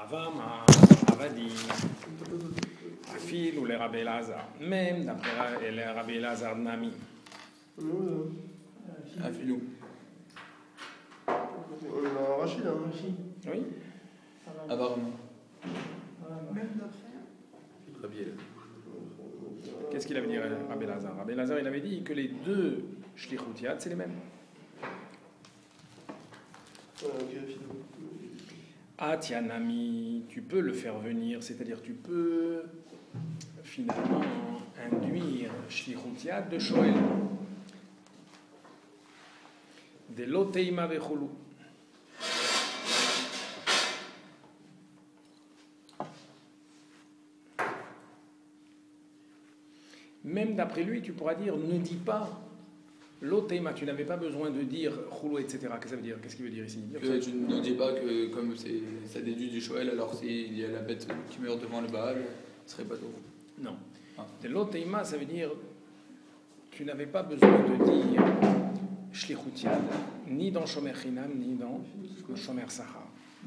Rava dit Afil ou les Rabbi Elazar, même d'après les Rabbi Elazar Nami. Afilou. On a un Rachid, hein. Oui. Apparemment. Même d'après. Rabbi El. Qu'est-ce qu'il avait dit Rabbi Elazar? Rabbi Elazar, il avait dit que les deux shlichut yad, c'est les mêmes. Atianami, tu peux le faire venir, c'est-à-dire tu peux finalement induire shlichut yad de Shoel. De loteima vecholu. Même d'après lui, tu pourras dire, ne dis pas l'otema, tu n'avais pas besoin de dire choulou, etc. Qu'est-ce que ça veut dire? Qu'est-ce qu'il veut dire ici? Tu ne dis pas que comme ça déduit du Shoel, alors s'il y a la bête qui meurt devant le Baal, ce serait pas tout. Non. Ah. De l'otema, ça veut dire, tu n'avais pas besoin de dire shlichut yad, ni dans Shomer Chinam, ni dans Shomer Sachar.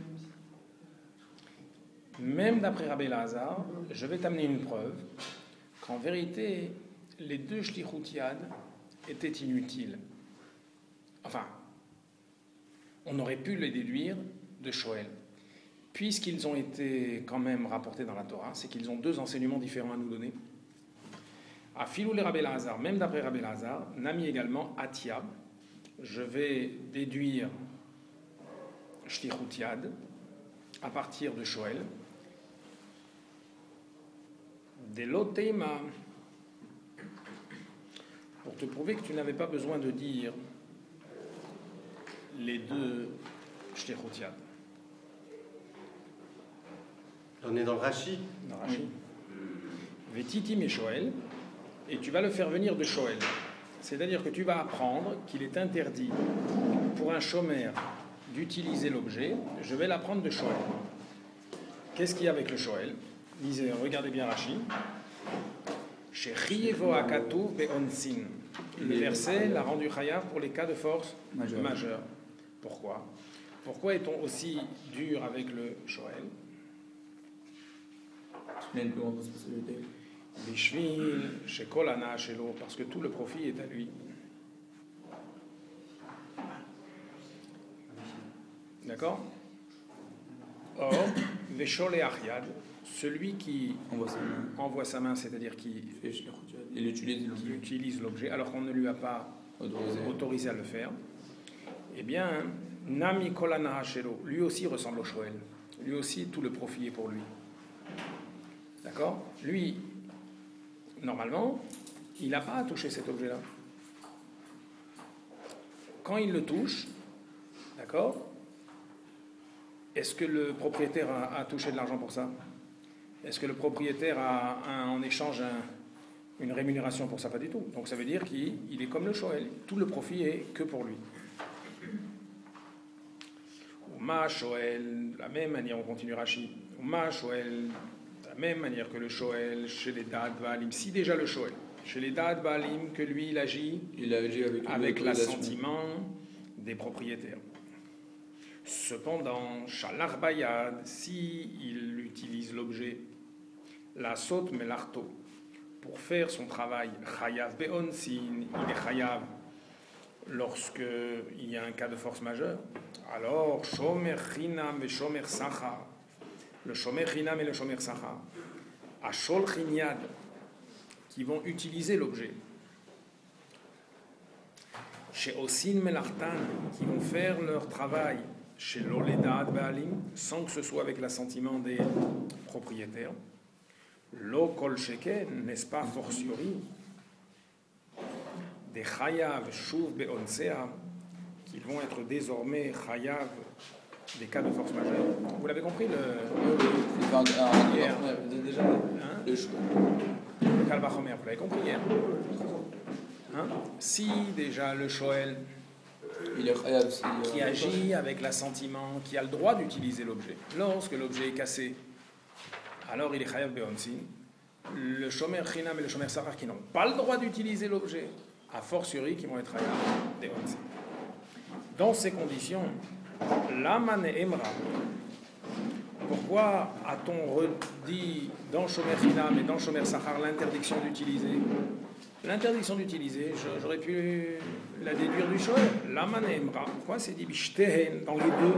Même d'après Rabbi Elazar, je vais t'amener une preuve qu'en vérité, les deux shlichut yad étaient inutiles. Enfin, on aurait pu les déduire de Shoel. Puisqu'ils ont été quand même rapportés dans la Torah, c'est qu'ils ont deux enseignements différents à nous donner. À Filou les Rabbi Elazar, même d'après Rabbi Elazar, Nami également, Atiab, je vais déduire shlichut yad à partir de Shoel. Des loteima, pour te prouver que tu n'avais pas besoin de dire les deux shlichut yad. On est dans le Rashi. Dans Rashi. Vetitim et Shoel, et tu vas le faire venir de Shoel. C'est-à-dire que tu vas apprendre qu'il est interdit pour un shomer d'utiliser l'objet. Je vais l'apprendre de Shoel. Qu'est-ce qu'il y a avec le Shoel? Lisez, regardez bien Rashi. Chez Riyevo Akatu Beonsin. Le verset l'a rendu chayav pour les cas de force majeure. Pourquoi? Pourquoi est-on aussi dur avec le Shoel? Il a une plus grande responsabilité. Bishvil, chez Kolana, chez l'eau, parce que tout le profit est à lui. D'accord? Or, Veshol et Achiad, celui qui envoie sa main, c'est-à-dire qui utilise l'objet, alors qu'on ne lui a pas autorisé à le faire, eh bien, Nami Kolana Hashelo, lui aussi ressemble au Shoel. Lui aussi, tout le profit est pour lui. D'accord? Lui, normalement, il n'a pas à toucher cet objet-là. Quand il le touche, d'accord? Est-ce que le propriétaire a touché de l'argent pour ça? Est-ce que le propriétaire a en échange une rémunération pour ça? Pas du tout. Donc ça veut dire qu'il est comme le Shoel. Tout le profit est que pour lui. Uma Shoel, de la même manière, on continue Rashi. Uma Shoel, de la même manière que le Shoel chez les Da'at Baalim. Si déjà le Shoel, chez les Da'at Baalim, que lui il agit avec l'assentiment des propriétaires. Cependant, Shalach Bayad, si il utilise l'objet, la saute melarto, pour faire son travail, Chayav Beonsin, il est Chayav lorsqu'il y a un cas de force majeure. Alors, Shomer Chinam et Shomer Sachar, le Shomer Chinam et le Shomer Sachar, à Shol Chinyad, qui vont utiliser l'objet. Chez Osin Melartan, qui vont faire leur travail chez l'Oledat Baalim, sans que ce soit avec l'assentiment des propriétaires. Lo Kol Sheken, n'est-ce pas fortiori, des Chayav Shuv Beonsea, qui vont être désormais Chayav des cas de force majeure. Vous l'avez compris hier? Déjà, le Kalvachomer, vous l'avez compris hier? Hein? Si déjà le Shoel qui agit avec l'assentiment, qui a le droit d'utiliser l'objet, lorsque l'objet est cassé, alors il est Chayav Beonsin. Le Shomer Chinam et le Shomer Sachar qui n'ont pas le droit d'utiliser l'objet, a fortiori qui vont être Chayav Beonsin. Dans ces conditions, Lamane Emra, pourquoi pourquoi a-t-on redit dans Shomer Chinam et dans Shomer Sachar l'interdiction d'utiliser? L'interdiction d'utiliser, j'aurais pu la déduire du Shoel. La manemra. Pourquoi c'est dit Bishtehen dans les deux?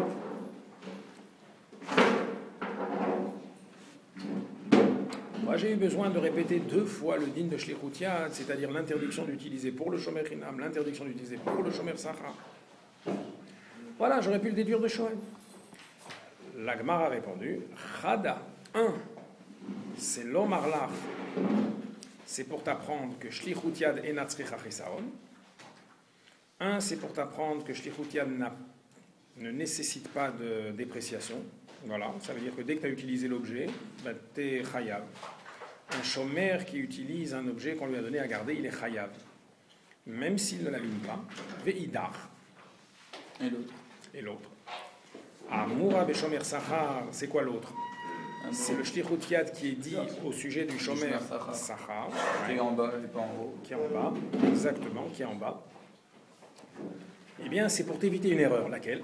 Moi, j'ai eu besoin de répéter 2 fois le din de Shlichut Yad, c'est-à-dire l'interdiction d'utiliser pour le Shomer Chinam, l'interdiction d'utiliser pour le Shomer Sachar. Voilà, j'aurais pu le déduire de Shoel. La Gemara a répondu, Chada, 1, c'est l'Omarlach, c'est pour t'apprendre que Shlichut Yad ena tzricha chisaron. 1, c'est pour t'apprendre que Shlichut Yad ne nécessite pas de dépréciation. Voilà, ça veut dire que dès que tu as utilisé l'objet, ben, tu es chayav. Un shomer qui utilise un objet qu'on lui a donné à garder, il est chayav. Même s'il ne l'abîme pas. Ve'idar. Et l'autre. Amoura beshomer sachar, c'est quoi l'autre? C'est le shlichut yad qui est dit au sujet du shomer sachar. Qui est en bas et pas en haut. Qui est en bas, exactement, qui est en bas. Eh bien, c'est pour t'éviter une erreur, laquelle?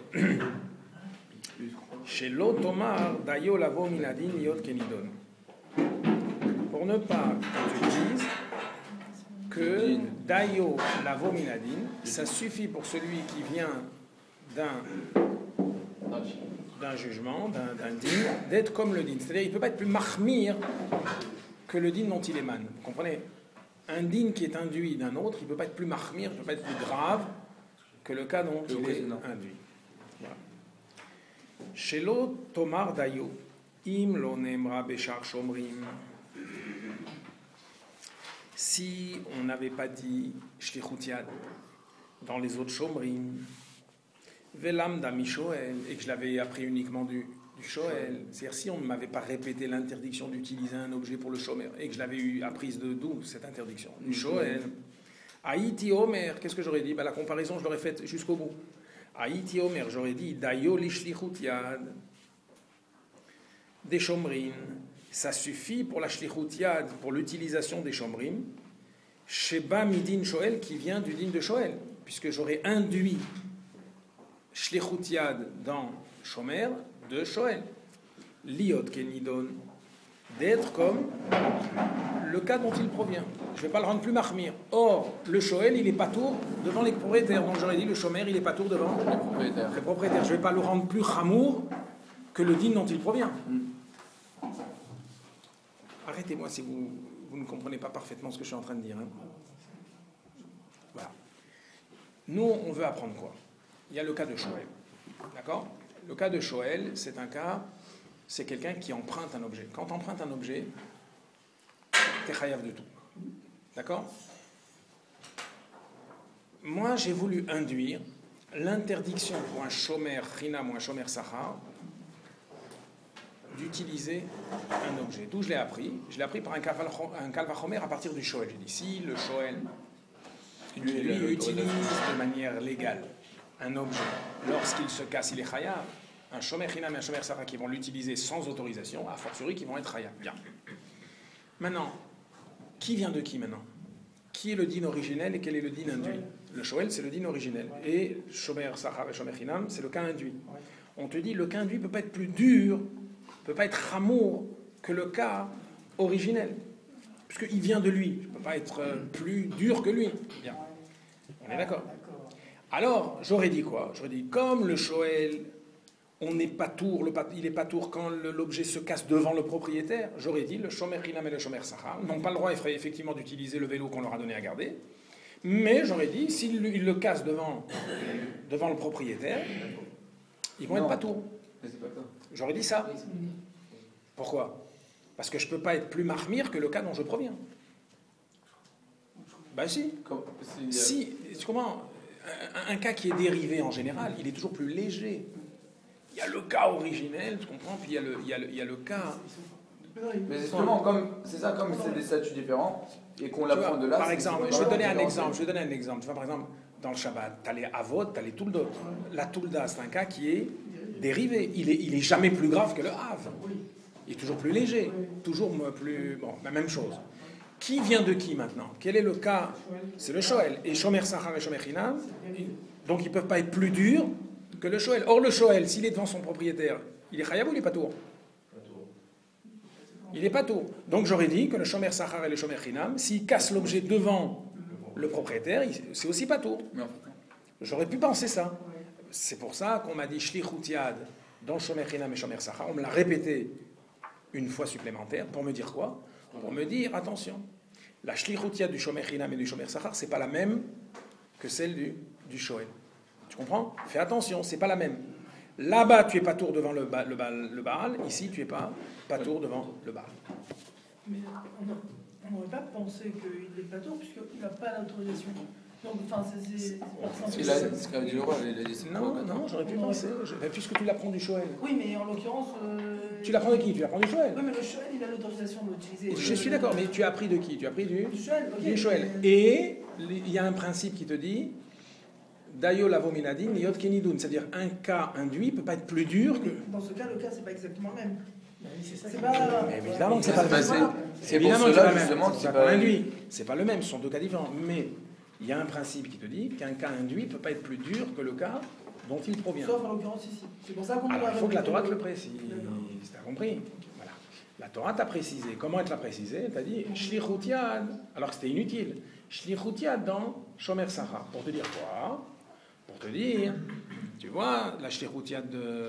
Chez l'Otomar, Dayo lavo minadin yot kenidon. Pour ne pas que tu dises que Dayo lavo minadin, ça suffit pour celui qui vient d'un jugement, d'un din, d'être comme le din. C'est-à-dire, il ne peut pas être plus mahmir que le din dont il émane. Vous comprenez? Un din qui est induit d'un autre, il ne peut pas être plus mahmir, il ne peut pas être plus grave que le cas dont il est induit. Voilà. Shelo tomar dayo, im lo nemra beshar shomrim. Si on n'avait pas dit shlichut yad dans les autres shomrim, velam dami shoel, et que je l'avais appris uniquement du shoel, c'est-à-dire si on ne m'avait pas répété l'interdiction d'utiliser un objet pour le shomer, et que je l'avais eu apprise de d'où cette interdiction? Du shoel. Haïti Omer, qu'est-ce que j'aurais dit? La comparaison, je l'aurais faite jusqu'au bout. Haïti Omer, j'aurais dit Dayo lishlichut yad des shomrim. Ça suffit pour la shlichut yad, pour l'utilisation des shomrim. Sheba midin shoel, qui vient du din de shoel, puisque j'aurais induit shlichut yad dans shomer de shoel. Liot kenidon, d'être comme le cas dont il provient. Je ne vais pas le rendre plus mahmir. Or, le shoel, il est patour devant les propriétaires. Donc j'aurais dit, le shomer, il est patour devant les propriétaires. Je ne vais pas le rendre plus chamour que le din dont il provient. Arrêtez-moi si vous ne comprenez pas parfaitement ce que je suis en train de dire. Hein. Voilà. Nous, on veut apprendre quoi? Il y a le cas de shoel. D'accord? Le cas de shoel, c'est un cas, c'est quelqu'un qui emprunte un objet. Quand tu empruntes un objet, tu es chayav de tout. D'accord? Moi, j'ai voulu induire l'interdiction pour un shomer chinam ou un shomer sachar d'utiliser un objet. D'où je l'ai appris? Je l'ai appris par un kalvachomer à partir du shoel. J'ai dit, si le shoel lui utilise de manière légale un objet, lorsqu'il se casse, il est chayav. Un shomer chinam et un shomer sachar qui vont l'utiliser sans autorisation, a fortiori qui vont être chayav. Bien. Maintenant, qui vient de qui maintenant? Qui est le din originel et quel est le din induit? Le shoel, c'est le din originel. Et shomer sachar et shomer chinam, c'est le cas induit. On te dit, le cas induit ne peut pas être plus dur, ne peut pas être chamour que le cas originel. Puisqu'il vient de lui. Il ne peut pas être plus dur que lui. Bien. On est d'accord? Alors, j'aurais dit quoi? J'aurais dit, comme le shoel, on n'est pas tour, il n'est pas tour quand l'objet se casse devant le propriétaire. J'aurais dit, le shomer chinam et le shomer sachar n'ont pas le droit effectivement d'utiliser le vélo qu'on leur a donné à garder. Mais j'aurais dit, s'ils le cassent devant le propriétaire, ils vont être pas tour. J'aurais dit ça. Pourquoi? Parce que je ne peux pas être plus mahmir que le cas dont je proviens. Ben si. Si, comment? Un cas qui est dérivé en général, il est toujours plus léger. Il y a le cas originel, tu comprends, puis il y a le cas... Mais justement, comme c'est des statuts différents, et qu'on l'apprend de là... Par exemple, je vais donner un exemple. Tu vois, par exemple, dans le Shabbat, tu as les Avot, tu as les Tuldot. La Tulda, c'est un cas qui est dérivé. Il est jamais plus grave que le Hav. Il est toujours plus léger, toujours plus... Bon, la même chose. Qui vient de qui maintenant? Quel est le cas? C'est le shoel. Et shomer sachar et shomer chinam, donc ils ne peuvent pas être plus durs que le shoel. Or, le shoel, s'il est devant son propriétaire, il est chayav ou il est pas tour? Il n'est pas tout. Donc j'aurais dit que le shomer sachar et le shomer chinam, s'ils cassent l'objet devant le propriétaire, c'est aussi pas tout. Mais J'aurais pu penser ça. C'est pour ça qu'on m'a dit shlichut yad dans shomer chinam et shomer sachar. On me l'a répété une fois supplémentaire pour me dire quoi? Pour me dire, attention, la shlichut yad du shomer chinam et du shomer sachar, c'est pas la même que celle du shoel. Tu comprends? Fais attention, c'est pas la même. Là-bas, tu es pas tour devant le Baal. Ici, tu es pas tour devant le Baal. Mais on n'aurait pas pensé qu'il est pas tour puisqu'il n'a pas l'autorisation. Donc, enfin, c'est ce qu'a dit le roi, il a dit c'est Non, j'aurais pu penser. Puisque tu l'apprends du Shoel. Oui, mais en l'occurrence. Tu l'apprends de qui? Tu l'apprends du Shoel. Oui, mais le Shoel, il a l'autorisation de l'utiliser. Je suis d'accord, mais tu as appris de qui? Tu as appris du Shoel, ok. Du Shoel. Et il y a un principe qui te dit Dayo lavominadin yot kenidun, c'est-à-dire un cas induit ne peut pas être plus dur que. Dans ce cas, le cas, c'est pas exactement le même. C'est pas. Mais évidemment que c'est pas le même. C'est pour Évidemment que cela, c'est justement, pas c'est pas pas induit. C'est pas le même, ce sont deux cas différents. Mais il y a un principe qui te dit qu'un cas induit ne peut pas être plus dur que le cas dont il provient. Sauf en l'occurrence ici. C'est pour ça qu'on Alors doit il faut que la Torah te le D'accord. précise. Tu as compris? Voilà. La Torah t'a précisé. Comment elle te l'a précisé? Elle t'a dit shlichut yad, alors que c'était inutile. Shlichut yad dans shomer sachar. Pour te dire quoi? Pour te dire, tu vois, la shlichut yad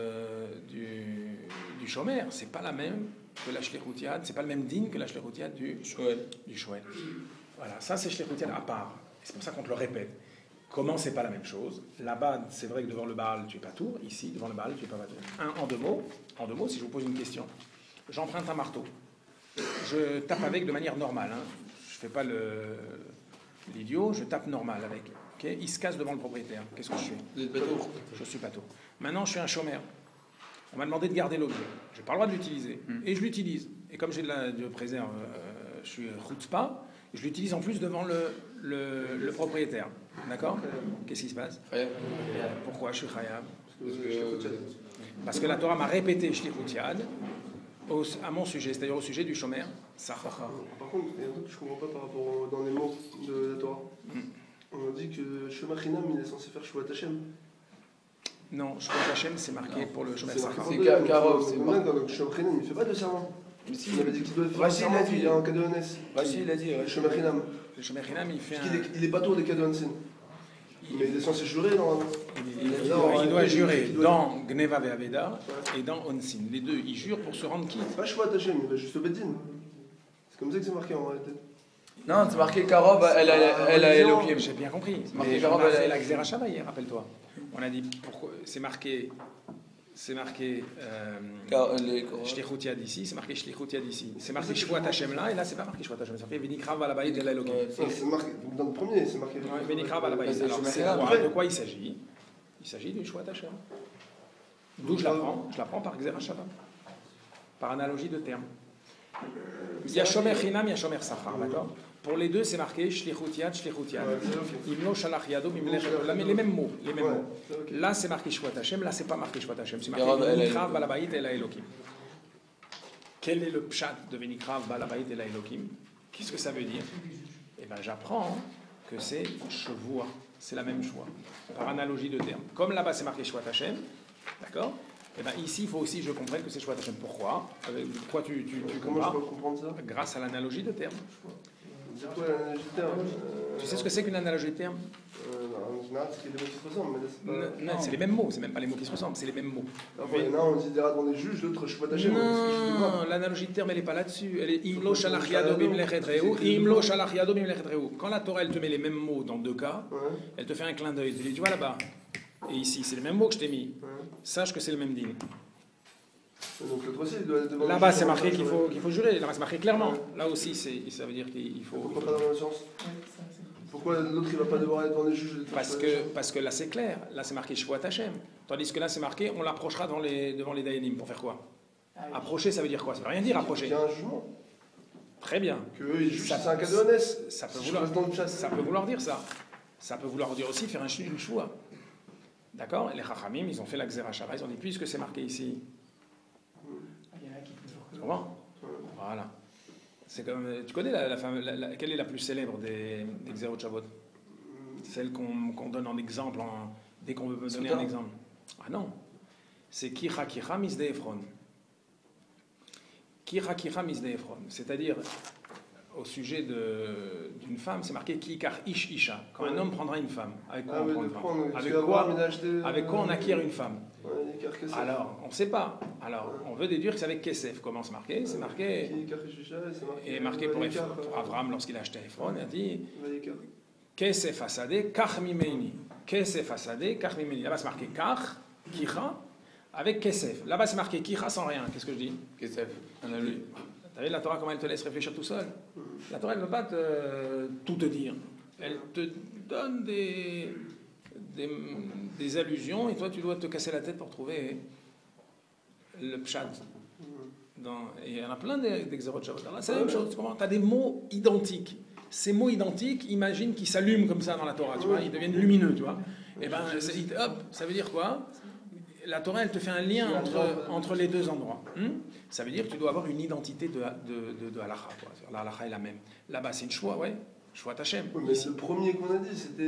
du shomer, c'est pas la même que la shlichut yad, c'est pas le même din que la shlichut yad du shoel. Voilà, ça c'est shlichut yad à part. Et c'est pour ça qu'on te le répète. Comment c'est pas la même chose? Là-bas, c'est vrai que devant le Baal, tu es pas tour. Ici, devant le Baal, tu es pas tour. En deux mots, si je vous pose une question, j'emprunte un marteau. Je tape avec de manière normale. Hein. Je fais pas l'idiot, je tape normal avec. Okay, il se casse devant le propriétaire. Qu'est-ce que je fais? Vous êtes pas tour. Je suis pas tour. Maintenant, je suis un chômeur. On m'a demandé de garder l'objet. Je n'ai pas le droit de l'utiliser. Et je l'utilise. Et comme j'ai de préserve, je suis chutzpah, je l'utilise en plus devant le propriétaire. D'accord? Qu'est-ce qui se passe? Pourquoi je suis khayab? Parce que la Torah m'a répété shlichut yad à mon sujet, c'est-à-dire au sujet du shomer sachar. Par contre, il y a un truc que je ne comprends pas par rapport dans les mots de la Torah. On a dit que Shomer Chinam, il est censé faire Shuvat Hashem. Non, Shuvat Hashem, c'est marqué pour le shomer sachar. C'est Karov, c'est marqué. Donc Shomer Chinam, il ne fait pas de serment. Il avait dit qu'il doit faire un serment qu'il y a un cadeau honnête. Rachid, il a dit. Shomer Chinam. Le shomer chinam, il fait Il n'est pas tour des cadeaux honnêtes. Mais il est censé jurer normalement. Il doit jurer dans Gneva Ve'aveda et dans Onsin. Les deux, il jure pour se rendre quitte. C'est pas Shuvat Hashem, il va juste au Beddin. C'est comme ça que c'est marqué en réalité. Non, c'est marqué Karov, elle a Elohim. J'ai bien compris. marqué Mais on Karov, a elle a- fait la Xera Shabbat hier, rappelle-toi. On a dit pourquoi c'est marqué Shlichut Yad ici, c'est marqué Shlichut Yad ici. C'est marqué Shvuat Hashem là, et là c'est pas marqué Shvuat Hashem, c'est marqué Venikrav Alabayit El Elokim. C'est marqué dans le premier, c'est marqué. Venikrav Alabayit. C'est Alors Shvuat c'est Hashem. quoi? De quoi il s'agit? Il s'agit du Shvuat Hashem. D'où je l'apprends par Xera Shabbat. Par analogie de termes. Il y a Shomer Chinam, il y a Shomer Sachar, d'accord? Pour les deux, c'est marqué Shlichut Yad, Shlichut Yad. Imlo Shalach Yado, les mêmes mots. Là, c'est marqué Shvuat Hashem, là, c'est pas marqué Shvuat Hashem. C'est marqué Venikrav Balabait El Elokim. Quel est le pshat de Venikrav Balabait El Elokim? Qu'est-ce que ça veut dire? Eh bien, j'apprends que c'est Shavua, c'est la même choix, par analogie de termes. Comme là-bas, c'est marqué Shvuat Hashem, d'accord? Eh bien, ici, il faut aussi que je comprenne que c'est Shvuat Hashem. Pourquoi? Pourquoi tu Comment je comprends? peux comprendre ça? Grâce à l'analogie de termes. C'est quoi l'analogie de terme? Tu sais ce que c'est qu'une analogie de termes? En général, c'est qu'il y a des mots qui se ressemblent, mais là, c'est pas. Non, c'est les mêmes mots, c'est même pas les mots qui se ressemblent, c'est les mêmes mots. Enfin, il y en a un, on dit devant des juges, l'autre, je suis pas attaché. Non, l'analogie de terme, elle n'est pas là-dessus. Elle est Imlo Shalach Yado Bimlechet Reu, Imlo Shalach Yado Bimlechet Reu. Quand la Torah, elle te met les mêmes mots dans deux cas, elle te fait un clin d'œil. Elle te dit, tu vois là-bas, et ici, c'est les mêmes mots que je t'ai mis. Sache que c'est le même dîner. Donc l'autre aussi, il doit être devant. Là-bas, c'est marqué qu'il faut jurer. Là-bas, c'est marqué clairement. Là aussi, ça veut dire qu'il faut. Pourquoi pas dans le sens? Pourquoi l'autre, il va pas devoir être devant des juges? Parce que là, c'est clair. Là, c'est marqué Shvuat Hashem. Tandis que là, c'est marqué, on l'approchera devant les Dayanim. Pour faire quoi? Approcher, ça veut dire quoi? Ça veut rien dire, approcher. Il y a un jugement. Très bien. Que ils jugent, c'est un cadeau honnête. Ça peut vouloir dire ça. Ça peut vouloir dire aussi faire une choua. D'accord? Les Chachamim, ils ont fait la Xera Shabbat. Ils ont dit, puisque c'est marqué ici. Tu comprends? Voilà. C'est comme, tu connais quelle est la plus célèbre des Xerot Shabbat? Celle qu'on donne en exemple dès qu'on veut me donner un exemple. Ah non. C'est Kicha Misde Ephron. Kira Kira Misde Ephron. C'est-à-dire, au sujet d'une femme, c'est marqué Kikar Ish Isha. Quand un homme prendra une femme, avec quoi on prend une femme? Avec quoi on acquiert une femme? Alors, on ne sait pas. Alors, on veut déduire que c'est avec Kesef. Comment c'est marqué? C'est marqué. Et marqué pour Abraham lorsqu'il a acheté Ephron, il a dit Kesef Asadeh, Kach Mimeni. Kesef Asadeh, Kach Mimeni. Là-bas, c'est marqué Kach, Kicha, avec Kesef. Là-bas, c'est marqué Kicha sans rien. Qu'est-ce que je dis? Kesef, on a lu. T'as vu la Torah, comment elle te laisse réfléchir tout seul? La Torah, elle ne veut pas tout te dire. Elle te donne des allusions et toi, tu dois te casser la tête pour trouver le pshat. Et il y en a plein d'exérot Shabbat. C'est la même chose. Tu as des mots identiques. Ces mots identiques, imagine qu'ils s'allument comme ça dans la Torah. Tu vois, ils deviennent lumineux. Tu vois. Et ben, hop, ça veut dire quoi? La Torah, elle te fait un lien entre les deux endroits. Ça veut dire que tu dois avoir une identité de halakha. La halakha est la même. Là-bas, c'est une choix, ouais. Choix Tachem. Oui, mais le premier qu'on a dit, c'était.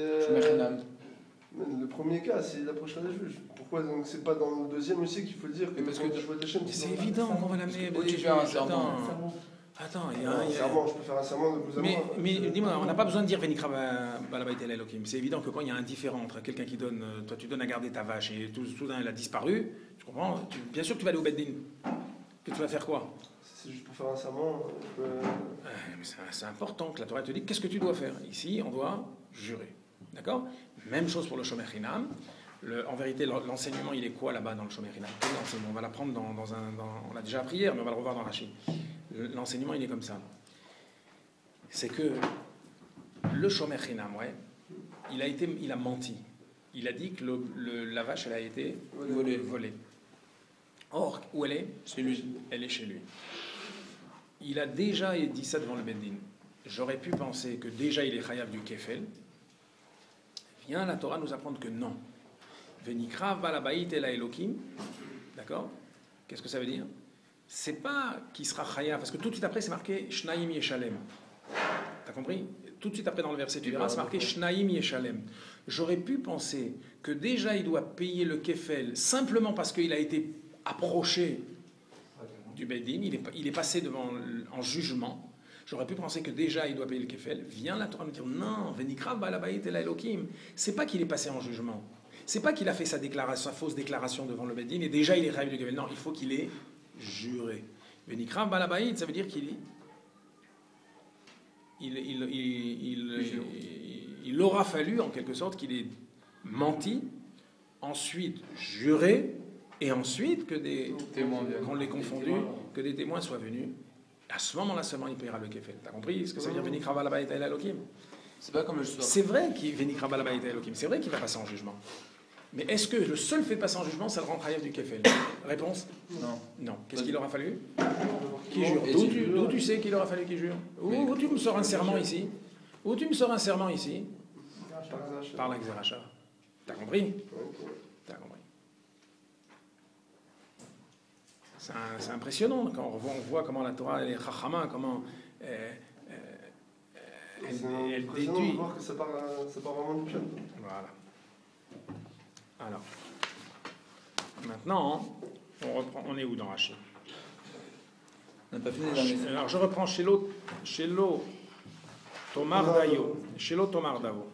Le premier cas, c'est l'approche des juges. Pourquoi donc c'est pas dans le deuxième aussi qu'il faut le dire que parce que choix Tachem, c'est évident qu'on va l'amener. Tu fais un serment. Attends, il y a a un serment, je peux faire un serment de vous avoir. Mais dis-moi, on n'a pas besoin de dire Venikra Balabait El Elokim. C'est évident que quand il y a un différent entre quelqu'un qui donne, toi tu donnes à garder ta vache et tout soudain elle a disparu, tu comprends? Bien sûr que tu vas aller au Beddin. Que tu vas faire quoi? C'est juste pour faire un serment. C'est important que la Torah te dise qu'est-ce que tu dois faire. Ici, on doit jurer. D'accord? Même chose pour le Shomer Chinam. En vérité, l'enseignement, il est quoi là-bas dans le Shomer Chinam? On va l'apprendre on l'a déjà appris hier, mais on va le revoir dans Rashi. L'enseignement, il est comme ça. C'est que le Shomer Chinam, ouais, il a menti. Il a dit que la vache, elle a été volée. Or, où elle est? Chez lui. Elle est chez lui. Il a déjà dit ça devant le Beddin. J'aurais pu penser que déjà il est chayav du kefel. Vient la Torah nous apprendre que non. Venikra balabait el Elokim. D'accord? Qu'est-ce que ça veut dire? C'est pas qu'il sera chayav, parce que tout de suite après c'est marqué Shnaim Yeshalem. T'as compris? Tout de suite après dans le verset, tu verras, c'est marqué Shnaim Yeshalem. J'aurais pu penser que déjà il doit payer le kefel simplement parce qu'il a été approché du Beddin, il est passé en jugement. J'aurais pu penser que déjà il doit payer le kefel. Vient la Torah nous dire non, Venikra balabait el Elokim. C'est pas qu'il est passé en jugement. C'est pas qu'il a fait sa fausse déclaration devant le Beddin et déjà il est chayav du kefel. Non, il faut qu'il ait juré. Venikra balabait, ça veut dire qu'il il aura fallu en quelque sorte qu'il ait menti, ensuite juré, et ensuite que qu'on l'ait confondu, que des témoins soient venus. À ce moment-là seulement il paiera le kefel. T'as compris ce que ça veut dire Venikra balabait el Elokim? C'est pas comme le soir. C'est vrai qu'il Venikra balabait el Elokim. C'est vrai qu'il va passer en jugement. Mais est-ce que le seul fait de passer en jugement, ça le rend chayav du kefel? Réponse? Non. Qu'est-ce qu'il aura fallu? Qui jure? D'où tu sais qu'il aura fallu qu'il jure? Où tu me sors un serment ici? Par la Xeracha. T'as compris? T'as compris. C'est impressionnant quand on voit comment la Torah elle est chachama, comment elle déduit. De voir que ça part vraiment du chat. Voilà. Alors, maintenant, on reprend. On est où dans Rashi? On n'a pas fini. Alors, je reprends chez l'eau Tomar Dayo. Chez l'eau Tomar Dao.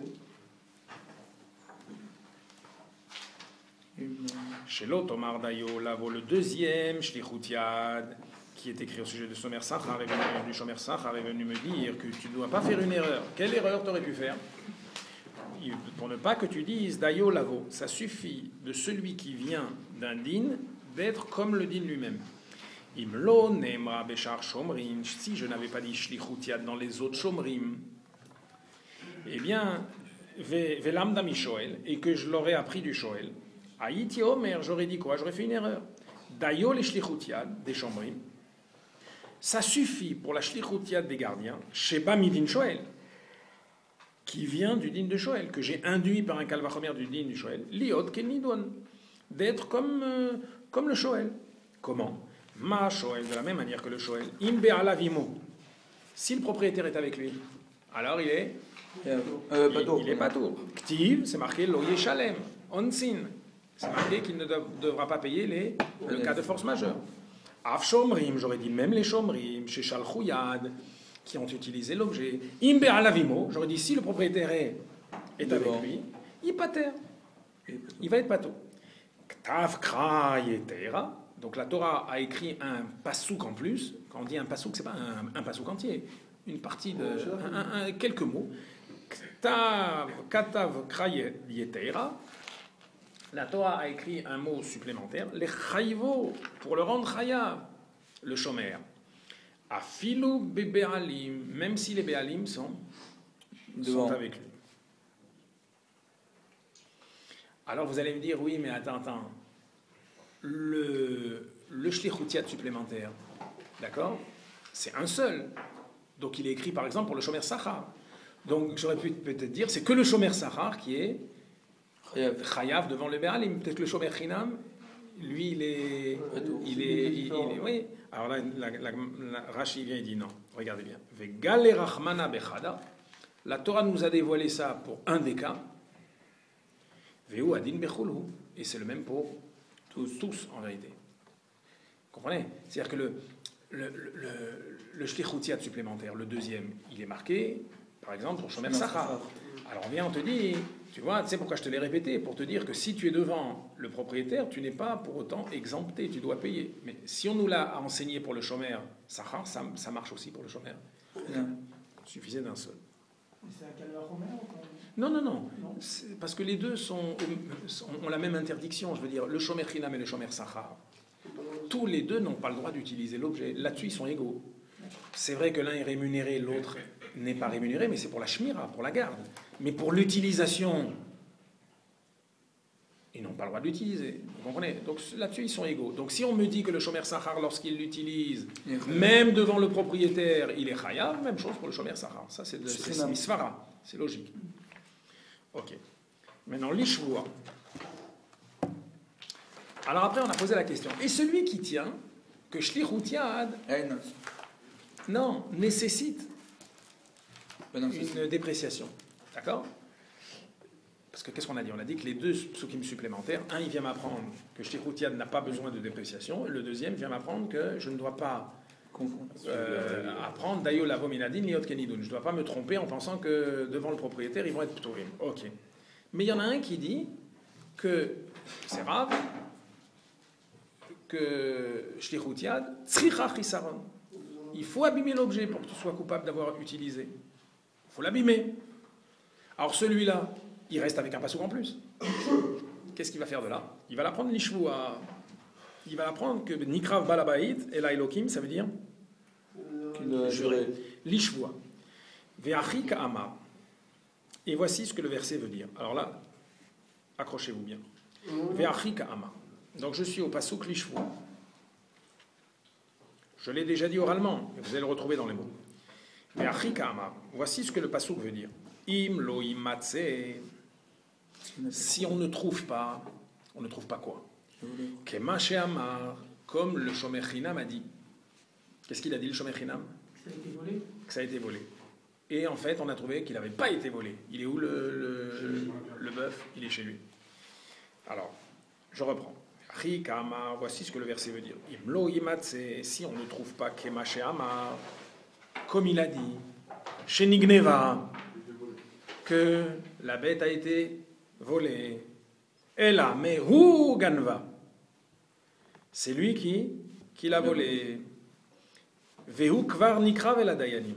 Chez l'eau Tomar Dayo, là vaut le deuxième Shlichut Yad, qui est écrit au sujet de Shomer Sachar, du Shomer Sachar, est venu me dire que tu ne dois pas faire une erreur. Quelle erreur t'aurais pu faire? Pour ne pas que tu dises Dayo Lavo, ça suffit de celui qui vient d'un din d'être comme le din lui-même. Imlo Nemra Bechar Shomrim, si je n'avais pas dit Shlichut Yad dans les autres Shomrim, eh bien, Velamda Mishoel, et que je l'aurais appris du Shoel, Haïti Omer, j'aurais dit quoi? J'aurais fait une erreur. Dayo les Shlichut Yad des Shomrim, ça suffit pour la Shlichut Yad des gardiens, Sheba Midin Shoel, qui vient du din de Shoel, que j'ai induit par un calvachomer du din du Shoel, liot kenidon, d'être comme le Shoel. Comment? Ma Shoel, de la même manière que le Shoel, imbe alavimo. Si le propriétaire est avec lui, alors il est patour. Ktiv, c'est marqué lo yeshalem, onsin. C'est marqué qu'il ne devra pas payer le cas de force majeure. Av shomrim, j'aurais dit même les shomrim, chez shalchou yad, qui ont utilisé l'objet. Imbe alavimo, j'aurais dit si le propriétaire est avec lui, il pater. Il va être pato. Ktav kra yetera. Donc la Torah a écrit un pasouk en plus. Quand on dit un pasouk, c'est pas un pasouk entier, une partie de quelques mots. Katav kra yetera. La Torah a écrit un mot supplémentaire, les chayvo, pour le rendre chayav, le shomer. Afilu bebealim, même si les bealim sont avec lui. Alors vous allez me dire, oui, mais attends. Le shlichut supplémentaire, d'accord, c'est un seul. Donc il est écrit par exemple pour le shomer sachar. Donc j'aurais pu peut-être dire, c'est que le shomer sachar qui est chayav devant le be'alim. Peut-être que le shomer chinam, lui, il est oui. Alors là, la Rashi vient et dit non. Regardez bien. Ve'gale rachmana bechada. La Torah nous a dévoilé ça pour un des cas. Ve'u adin bechulhu. Et c'est le même pour tous en vérité. Vous comprenez? C'est-à-dire que le shlichut supplémentaire, le deuxième, il est marqué, par exemple, pour shomer sachar. Alors on vient, on te dit, tu vois, tu sais pourquoi je te l'ai répété, pour te dire que si tu es devant le propriétaire, tu n'es pas pour autant exempté, tu dois payer. Mais si on nous l'a enseigné pour le shomer sachar, ça marche aussi pour le shomer. Il suffisait d'un seul. Et c'est un calvaire romain ou quoi? Non. Parce que les deux ont la même interdiction. Je veux dire, le shomer chinam et le shomer sachar, tous les deux n'ont pas le droit d'utiliser l'objet. Là-dessus, ils sont égaux. C'est vrai que l'un est rémunéré, l'autre n'est pas rémunéré, mais c'est pour la shmira, pour la garde. Mais pour l'utilisation, ils n'ont pas le droit d'utiliser. Vous comprenez? Donc là-dessus, ils sont égaux. Donc si on me dit que le shomer sachar, lorsqu'il l'utilise, même devant le propriétaire, il est chayav, même chose pour le shomer sachar. Ça, c'est misvara. C'est logique. Ok. Maintenant, l'ishvua. Alors après, on a posé la question. Et celui qui tient, que shlichut yad, non, nécessite une dépréciation. D'accord? Parce que qu'est-ce qu'on a dit? On a dit que les deux psukim supplémentaires, un, il vient m'apprendre que shlichut yad n'a pas besoin de dépréciation, et le deuxième vient m'apprendre que je ne dois pas apprendre d'ayo lavo minadin liot kenidun. Je ne dois pas me tromper en pensant que devant le propriétaire, ils vont être pturim. Ok. Mais il y en a un qui dit que c'est grave, que shlichut yad, tzricha chisaron. Il faut abîmer l'objet pour que tu sois coupable d'avoir utilisé. Il faut l'abîmer. Alors celui-là, il reste avec un pasouk en plus. Qu'est-ce qu'il va faire de là? Il va l'apprendre l'ishvua. Il va l'apprendre que nikrav balabait et la elokim, ça veut dire jurer. L'ishvua. Ve'achi ka'amar. Et voici ce que le verset veut dire. Alors là, accrochez-vous bien. Ve'achi ka'amar. Donc je suis au pasouk l'ishvua. Je l'ai déjà dit oralement, mais vous allez le retrouver dans les mots. Mais Achi Ka'amar, voici ce que le pasouk veut dire. Im lo imatse. Si on ne trouve pas quoi? Kema she'amar, comme le shomer chinam a dit. Qu'est-ce qu'il a dit le shomer chinam? Ça a été volé. Que ça a été volé. Et en fait, on a trouvé qu'il n'avait pas été volé. Il est où le bœuf? Il est chez lui. Alors, je reprends. Kama, voici ce que le verset veut dire. Imlo imatse, si on ne trouve pas Kema she'amar, comme il a dit, chez Nigneva, que la bête a été volée. Et là, mais hu ganva, c'est lui qui l'a volée. Vehu kvar nikrav el dayanim,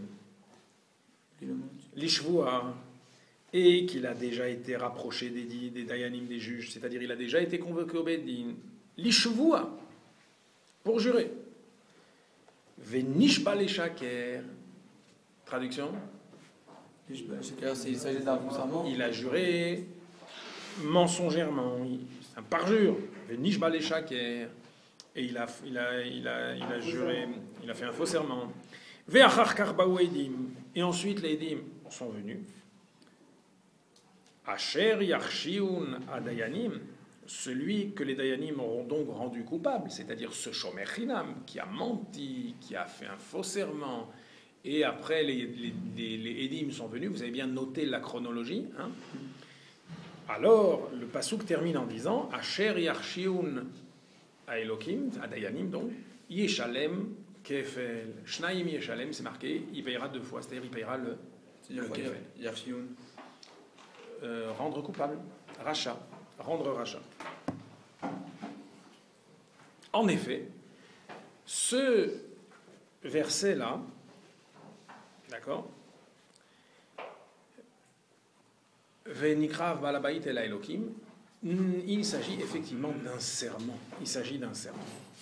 l'ishvua, et qu'il a déjà été rapproché des dayanim, des juges, c'est-à-dire il a déjà été convoqué au Beddin, l'ishvua, pour jurer. Venishba le shaker, traduction? Il s'agit d'un serment. Il a juré mensongèrement, c'est un parjure. Venishba le shaker, et il a juré, il a fait un faux serment. Ve'achar karbaou edim, et ensuite les edim sont venus. Asher yarshiun adayanim, celui que les dayanim auront donc rendu coupable, c'est-à-dire ce shomer chinam qui a menti, qui a fait un faux serment, et après les edim sont venus. Vous avez bien noté la chronologie. Hein? Alors le pasuk termine en disant Asher yarshiun a Elokim, à Dayanim donc, Yeshalem kefel. Shnaim yeshalem, c'est marqué, il payera 2 fois, c'est-à-dire il payera le C'est-à-dire quoi, kefel. Yarchioun. Rendre coupable, rachat, rendre rachat. En effet, ce verset-là, d'accord, Venikrav balabait el Elohim, il s'agit effectivement d'un serment. Il s'agit d'un serment.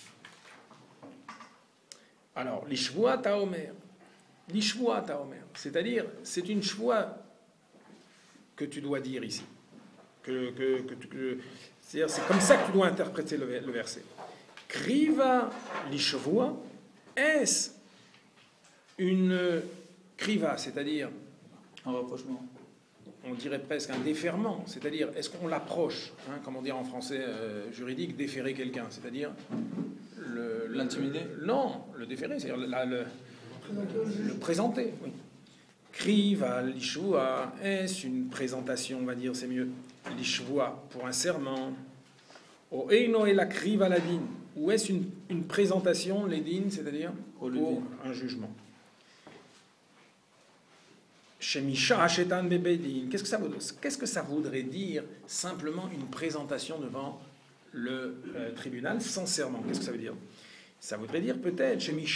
Alors, l'ishvoa taomer, c'est-à-dire, c'est une shvoa que tu dois dire ici. C'est-à-dire, c'est comme ça que tu dois interpréter le verset. Kriva l'ishvoa, est-ce une kriva, c'est-à-dire Un rapprochement. on dirait presque un déferment, c'est-à-dire est-ce qu'on l'approche, comme on dit en français juridique, déférer quelqu'un, c'est-à-dire L'intimider. Non, le déférer, c'est-à-dire le présenter. Oui. Kriva l'ishvoa, est-ce une présentation, on va dire, c'est mieux, l'ishvoa pour un serment, o eino et la kriva la din, ou est-ce une présentation, les din, c'est-à-dire pour un jugement. Qu'est-ce que ça voudrait dire simplement une présentation devant le tribunal sans serment? Qu'est-ce que ça veut dire? Ça voudrait dire peut-être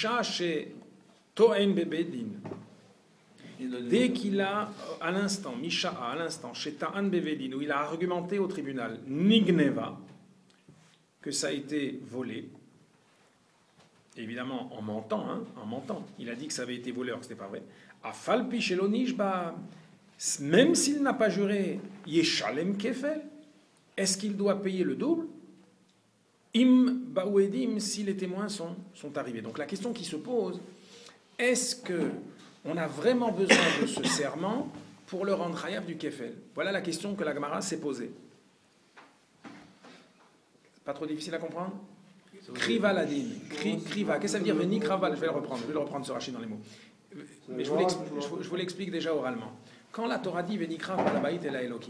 dès qu'il a à l'instant chez Ta'an Bevedin, où il a argumenté au tribunal Nigneva que ça a été volé, évidemment en mentant, il a dit que ça avait été volé alors que ce n'était pas vrai. Afalpi Shelonishba, même s'il n'a pas juré, Yeshalem Kefel, est-ce qu'il doit payer le double? Im Baouedim, si les témoins sont arrivés. Donc la question qui se pose, est-ce qu'on a vraiment besoin de ce serment pour le rendre chayav du Kefel? Voilà la question que la Gemara s'est posée. Pas trop difficile à comprendre? Kriva ladin. Kriva, qu'est-ce que ça veut dire? Veni kraval, je vais le reprendre ce rachid dans les mots. Mais je vous l'explique déjà oralement. Quand la Torah dit Venikra balabait el Elohim,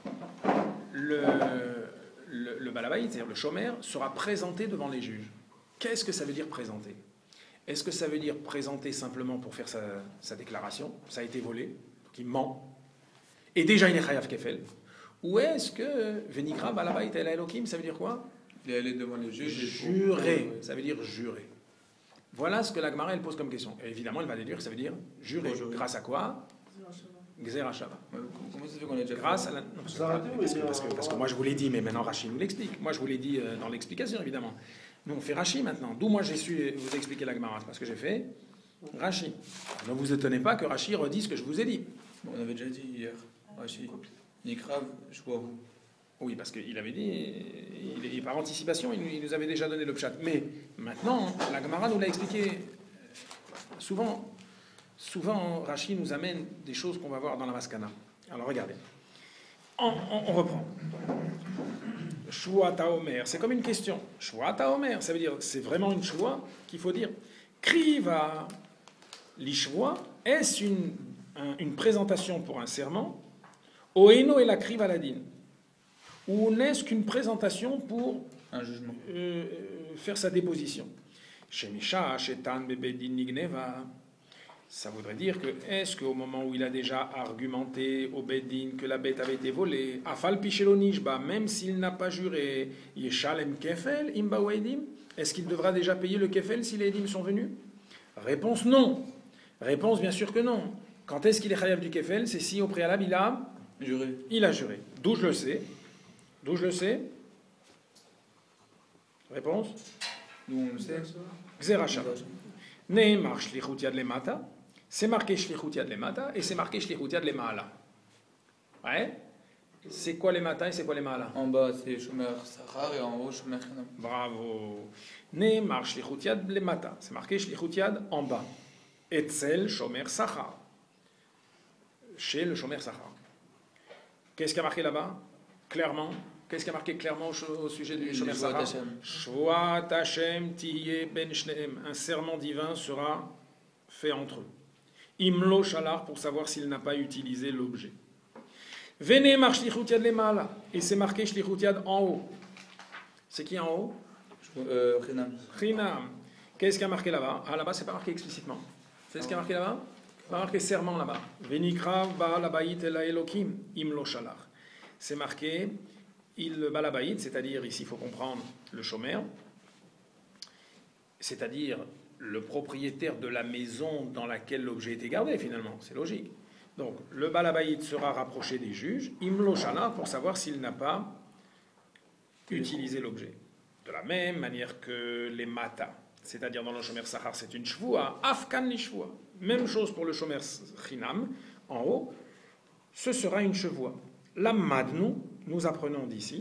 le balabait, c'est-à-dire le shomer, sera présenté devant les juges. Qu'est-ce que ça veut dire présenter? Est-ce que ça veut dire présenter simplement pour faire sa déclaration? Ça a été volé, donc il ment. Et déjà il est chayav kefel. Ou est-ce que Venikra balabait el Elohim, ça veut dire quoi? Il est allé devant les juges. Jurer, ça veut dire jurer. Voilà ce que la Gemara elle pose comme question. Et évidemment, elle va déduire que ça veut dire jurer. Grâce à quoi? Gzera Shava. Comment ça fait qu'on a déjà Grâce à la... Non, parce que moi je vous l'ai dit, mais maintenant Rachid nous l'explique. Moi je vous l'ai dit dans l'explication, évidemment. Nous on fait Rachid maintenant. D'où moi j'ai su vous expliquer la Gemara. C'est parce que j'ai fait Rachid. Ne vous étonnez pas que Rachid redise ce que je vous ai dit. Bon, on avait déjà dit hier. Rachid. Nikrav, je vois où. Oui, parce qu'il avait dit, par anticipation, il nous avait déjà donné le pshat. Mais maintenant, la Gemara nous l'a expliqué. Souvent, Rachid nous amène des choses qu'on va voir dans la Maskana. Alors regardez. On reprend. Shua Taomer, c'est comme une question. Shua Taomer, ça veut dire, c'est vraiment une shua qu'il faut dire. Kriva l'ishwa, est-ce une présentation pour un serment? Oeno et la kriva ladin. Ou n'est-ce qu'une présentation pour un jugement, faire sa déposition? Shemisha, Shetan, Bebedin, Nigneva. Ça voudrait dire que, est-ce qu'au moment où il a déjà argumenté au Bedin que la bête avait été volée, Afal Pichelonishba, même s'il n'a pas juré, Yeshalem Kefel, Imba Weidim, est-ce qu'il devra déjà payer le Kefel si les Edim sont venus? Réponse non. Réponse bien sûr que non. Quand est-ce qu'il est chayav du Kefel? C'est si au préalable il a juré. Il a juré. D'où je le sais? Réponse? D'où on le sait? Xeracha. Neymar shlichut yad lemata. C'est marqué shlichut yad lemata et c'est marqué shlichut yad lemala. Ouais? C'est quoi les mata et c'est quoi les mala? En bas c'est shomer sachar et en haut shomer chinam. Bravo. Neymar shlichut yad lemata. C'est marqué shlichut yad en bas. Etzel shomer sachar. Chez le shomer sachar. Qu'est-ce qui a marqué là-bas? Clairement. Qu'est-ce qui a marqué clairement au sujet du shomer sachar? Shvoat Hashem tiye ben shneem. Un serment divin sera fait entre eux. Imlo shalar, pour savoir s'il n'a pas utilisé l'objet. Vene mar shlichut yad lemala. Et c'est marqué shlichut yad en haut. C'est qui en haut? Chinam. Chinam. Qu'est-ce qui a marqué là-bas? Ah, là-bas, c'est pas marqué explicitement. C'est ce qui a marqué là-bas? C'est pas marqué serment là-bas. Venikrav Baal Habayit El Elokim Im Lo Shalach. C'est marqué le Baal Habayit, c'est-à-dire, ici, il faut comprendre le shomer, c'est-à-dire le propriétaire de la maison dans laquelle l'objet était gardé, finalement. C'est logique. Donc, le Baal Habayit sera rapproché des juges, Im Lo Shalach, pour savoir s'il n'a pas utilisé l'objet. De la même manière que les matas, c'est-à-dire dans le shomer sachar, c'est une shvoua, afkan li shvoua. Même chose pour le shomer chinam, en haut, ce sera une shvoua. La madnu, nous apprenons d'ici,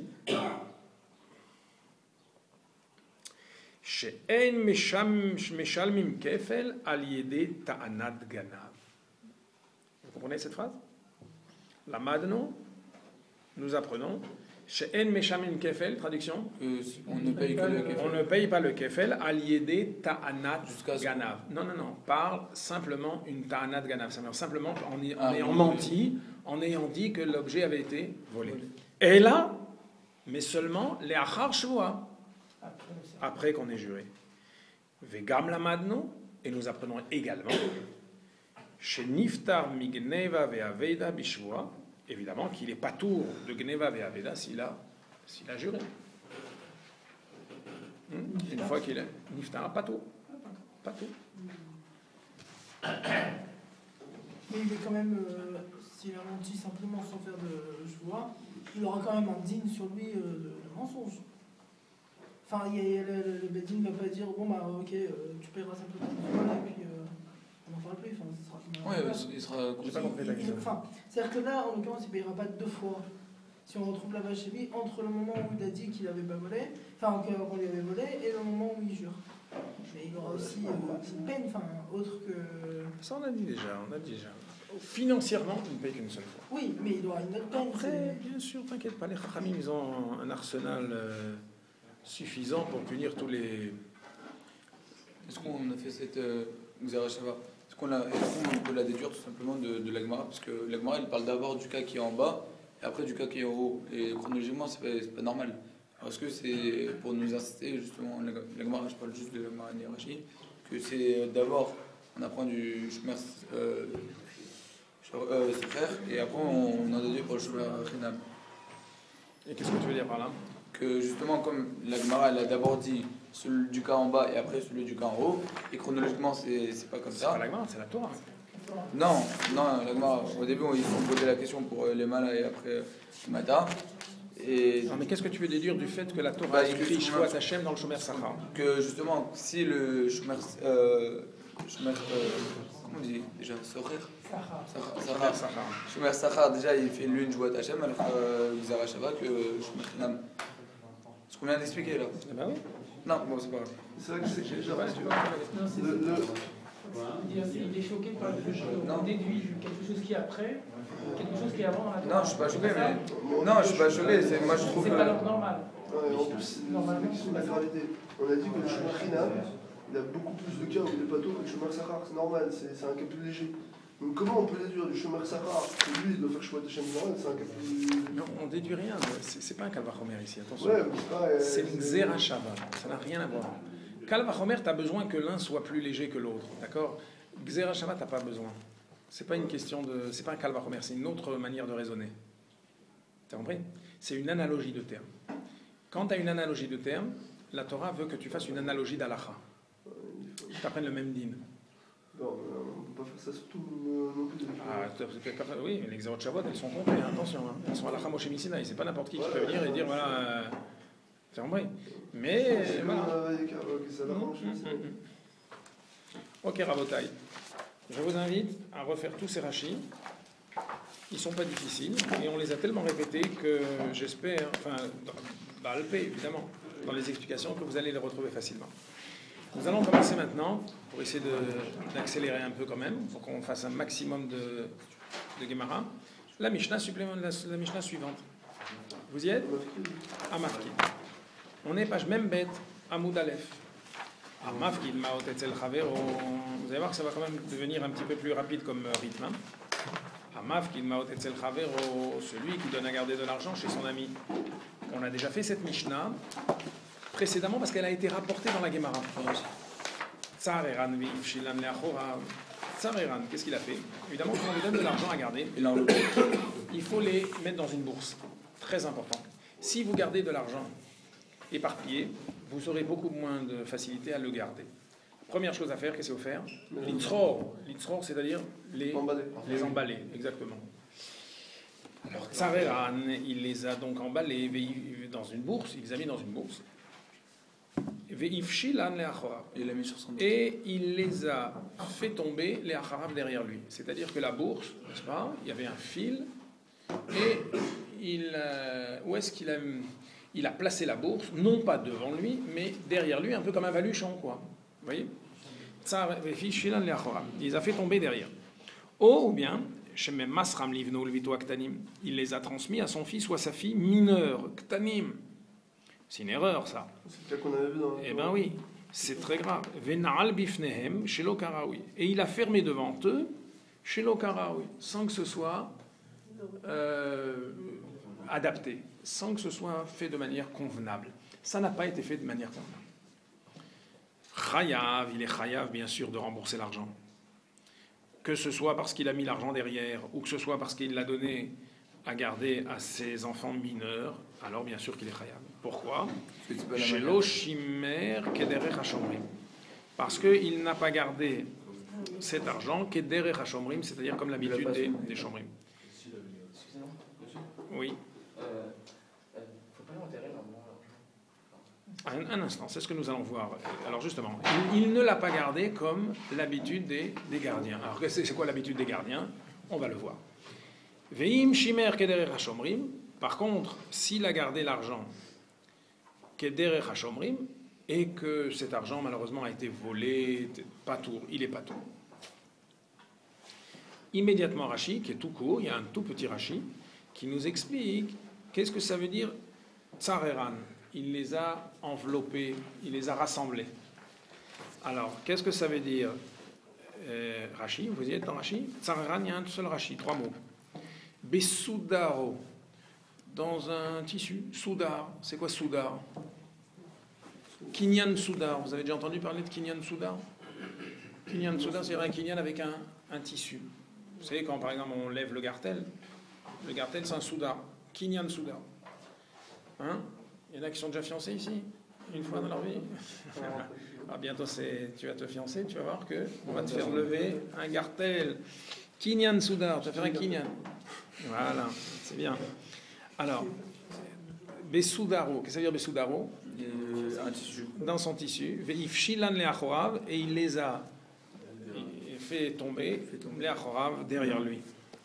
she'en meshalmim kefel al yede ta'anat ganav. Vous comprenez cette phrase? La madnu, nous apprenons, she'en meshalmim kefel, traduction? On ne paye que le kefel. On ne paye pas le kefel, al yede ta'anat Jusqu'à ce- ganav. Non, parle simplement une ta'anat ganav. Ça veut dire simplement en oui, ayant oui. menti, en ayant dit que l'objet avait été volé. Et là, mais seulement les achar shvoa, après qu'on ait juré. Vegam lamadno, et nous apprenons également, chez Niftar migneva ve'aveda bishvoa, évidemment qu'il est pas tour de gneva ve'aveda s'il a juré. Une fois qu'il est Niftar, pas tout. Mais il est quand même, s'il a menti simplement sans faire de joie, il aura quand même un digne sur lui de mensonge. Enfin, le Bedin ne va pas dire, bon bah ok, tu paieras simplement une fois et puis on n'en parle plus. Enfin, Il sera J'ai pas compris ta question. Enfin, c'est-à-dire que là, en l'occurrence, il ne payera pas deux fois. Si on retrouve la vache chez lui, entre le moment où il a dit qu'il n'avait pas volé, enfin qu'on lui avait volé, et le moment où il jure. Mais il aura aussi une peine, enfin, autre que... Ça, on a dit déjà. Financièrement, il ne paye qu'une seule fois. Oui, mais il aura une autre peine. Après, bien sûr, t'inquiète pas, les Chachamim, ils ont un arsenal suffisant pour punir tous les... Est-ce qu'on a fait cette Xera Shava? Est-ce qu'on peut la déduire tout simplement de la Gemara? Parce que la Gemara, elle parle d'abord du cas qui est en bas et après du cas qui est en haut. Et chronologiquement, c'est pas normal. Parce que c'est pour nous inciter justement, la Gemara, je parle juste de la Gemara Nirachi, que c'est d'abord, on apprend du Shmer Sefer et après on en déduit pour le Shmer Chinam. Et qu'est-ce que tu veux dire par là? Que justement, comme la Gemara, elle a d'abord dit celui du cas en bas et après celui du cas en haut, et chronologiquement, c'est pas comme C'est ça. pas la Gemara, c'est la Torah. Non, la Gemara, au début, ils ont posé la question pour les Mala et après les Mata. Et Non, mais qu'est-ce que tu veux déduire du fait que la Torah Bah, a parce que écrit je- Shvoat Hashem dans le Shomer Sachar? que justement, si le Shmer comment on dit déjà? Socher? Shomer Sachar. Shmer Sachar, déjà, il fait l'une Jouat Hashem, alors que Xara Shava, que Shmer Chinam. Ce qu'on vient d'expliquer là. Eh ben oui. Non, bon, c'est pas grave. C'est vrai que c'est déjà. Ouais, tu vois. Non, c'est il est choqué par le fait qu'on déduit quelque chose qui est après, quelque chose qui est avant. Non, je suis pas choqué, mais. Non, je suis pas choqué, moi je trouve C'est que. pas normal. Ouais, en plus, c'est une question de la gravité. On a dit que le Shomer Chinam, il a beaucoup plus de cas où il est pas tôt que le Shomer Sachar. C'est normal, c'est un cas plus léger. Donc comment on peut déduire du Shomer Sachar que lui, il doit faire Shvoat Hashem normal, c'est un cas plus. Non, on déduit rien. C'est pas un Kalvachomer ici, attention. Ouais, mais c'est pas. C'est une Xera Shava. Ça n'a rien à voir. Kalvachomer, tu as besoin que l'un soit plus léger que l'autre. D'accord? Xera Shava, tu n'as pas besoin. C'est pas une question de. C'est pas un Kalvachomer, c'est une autre manière de raisonner. T'as compris? C'est une analogie de termes. Quand tu as une analogie de termes, la Torah veut que tu fasses une analogie d'Alacha. Tu apprennes le même din. Non, on ne peut pas faire ça surtout non plus. Ah, oui, mais les Xerot Shavuot, elles sont comptées, hein, attention. Hein. Elles sont à la Moshe Missinaï. C'est pas n'importe qui peut venir et dire voilà. C'est en vrai. Mais voilà. Ok, Rabotai. Je vous invite à refaire tous ces rachis. Ils sont pas difficiles et on les a tellement répétés que j'espère, enfin, dans Alpé évidemment, dans les explications, que vous allez les retrouver facilement. Nous allons commencer maintenant, pour essayer d'accélérer un peu quand même, pour qu'on fasse un maximum de Gemara, la Mishnah suivante. Vous y êtes? Amafkid. On est page même bête, Amoud Aleph. Amafkid Maot Etzel Chavero. Vous allez voir que ça va quand même devenir un petit peu plus rapide comme rythme. Amafkid Maot Etzel Chavero, celui qui donne à garder de l'argent chez son ami. On a déjà fait cette Mishnah précédemment parce qu'elle a été rapportée dans la Gemara. Tsareran ve'ifshilan le'achorav. Tsareran, qu'est-ce qu'il a fait? Évidemment, quand on lui donne de l'argent à garder, il faut les mettre dans une bourse. Très important. Si vous gardez de l'argent éparpillé, vous aurez beaucoup moins de facilité à le garder. Première chose à faire, qu'est-ce qu'il faut faire? L'itzror, c'est-à-dire les emballer, exactement. Alors, Tsareran, il les a donc emballés dans une bourse, il les a mis dans une bourse. Ve'ifshilan le'achorav. Et il les a fait tomber les acharav derrière lui. C'est-à-dire que la bourse, n'est-ce pas, il y avait un fil, et où est-ce qu'il a... Il a placé la bourse, non pas devant lui, mais derrière lui, un peu comme un baluchon, quoi. Vous voyez? Il les a fait tomber derrière. Ou bien, il les a transmis à son fils ou à sa fille mineure, ktanim. C'est une erreur, ça. C'est le cas qu'on avait vu dans... Eh bien oui, c'est très grave. Et il a fermé devant eux, sans que ce soit adapté, sans que ce soit fait de manière convenable. Ça n'a pas été fait de manière convenable. Chayav, il est chayav, bien sûr, de rembourser l'argent. Que ce soit parce qu'il a mis l'argent derrière, ou que ce soit parce qu'il l'a donné à garder à ses enfants mineurs, alors bien sûr qu'il est chayav. Pourquoi? Shelo shimer kederech hashomrim. Parce qu'il n'a pas gardé cet argent kederech hashomrim, c'est-à-dire comme l'habitude des shomrim. Oui. Faut pas l'enterrer normalement. Un instant, c'est ce que nous allons voir. Alors justement, il ne l'a pas gardé comme l'habitude des gardiens. Alors c'est quoi l'habitude des gardiens? On va le voir. Veim shimer kederech hashomrim. Par contre, s'il a gardé l'argent kederech hashomrim et que cet argent malheureusement a été volé, patour, il est patour. Immédiatement Rashi, qui est tout court, il y a un tout petit Rashi qui nous explique qu'est-ce que ça veut dire tsareran. Il les a enveloppés, il les a rassemblés. Alors, qu'est-ce que ça veut dire Rashi, vous y êtes dans Rashi? Tsareran, il y a un seul Rashi, 3 mots. Besudaro, dans un tissu. Soudar, c'est quoi soudar? Kinyan soudar, vous avez déjà entendu parler de kinyan soudar? Kinyan soudar, c'est un kinyan avec un tissu. Vous savez, quand par exemple on lève le gartel c'est un soudar. Kinyan soudar. Hein? Il y en a qui sont déjà fiancés ici? Une fois dans leur vie? Ah, bientôt tu vas te fiancer, tu vas voir qu'on va te faire lever un gartel. Kinyan soudar, tu vas faire un kinyan. Voilà, c'est bien. Alors, Besudaro, qu'est-ce que ça veut dire Besudaro? Un tissu. Dans son tissu. Ve'ifshilan le'achorav, et il les a fait tomber le'achorav derrière lui.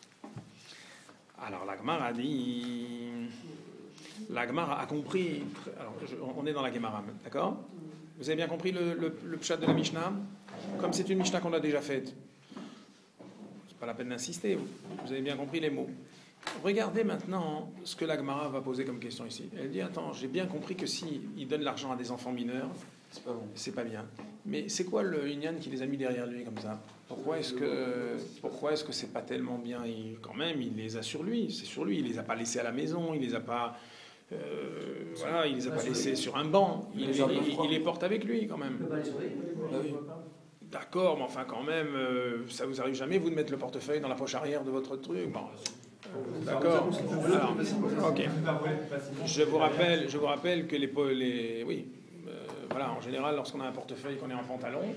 Alors la Gemara a dit, la Gemara a compris. Alors, on est dans la Gemara, d'accord? Vous avez bien compris le pshat de la Mishnah? Comme c'est une Mishnah qu'on a déjà faite, c'est pas la peine d'insister. Vous avez bien compris les mots. Regardez maintenant ce que la Gemara va poser comme question ici. Elle dit, attends, j'ai bien compris que si il donne l'argent à des enfants mineurs, C'est pas bon. c'est pas bien. Mais c'est quoi le Inyan qui les a mis derrière lui comme ça? Pourquoi est-ce que c'est pas tellement bien? Quand même, il les a sur lui. C'est sur lui. Il les a pas laissés à la maison. Il les a pas, voilà, il les a pas laissés sur un banc. Il les porte avec lui quand même. Ah oui. D'accord, mais enfin quand même, ça vous arrive jamais vous de mettre le portefeuille dans la poche arrière de votre truc? Bon. D'accord. Alors, ok. Je vous rappelle que oui. Voilà, en général, lorsqu'on a un portefeuille, qu'on est en pantalon,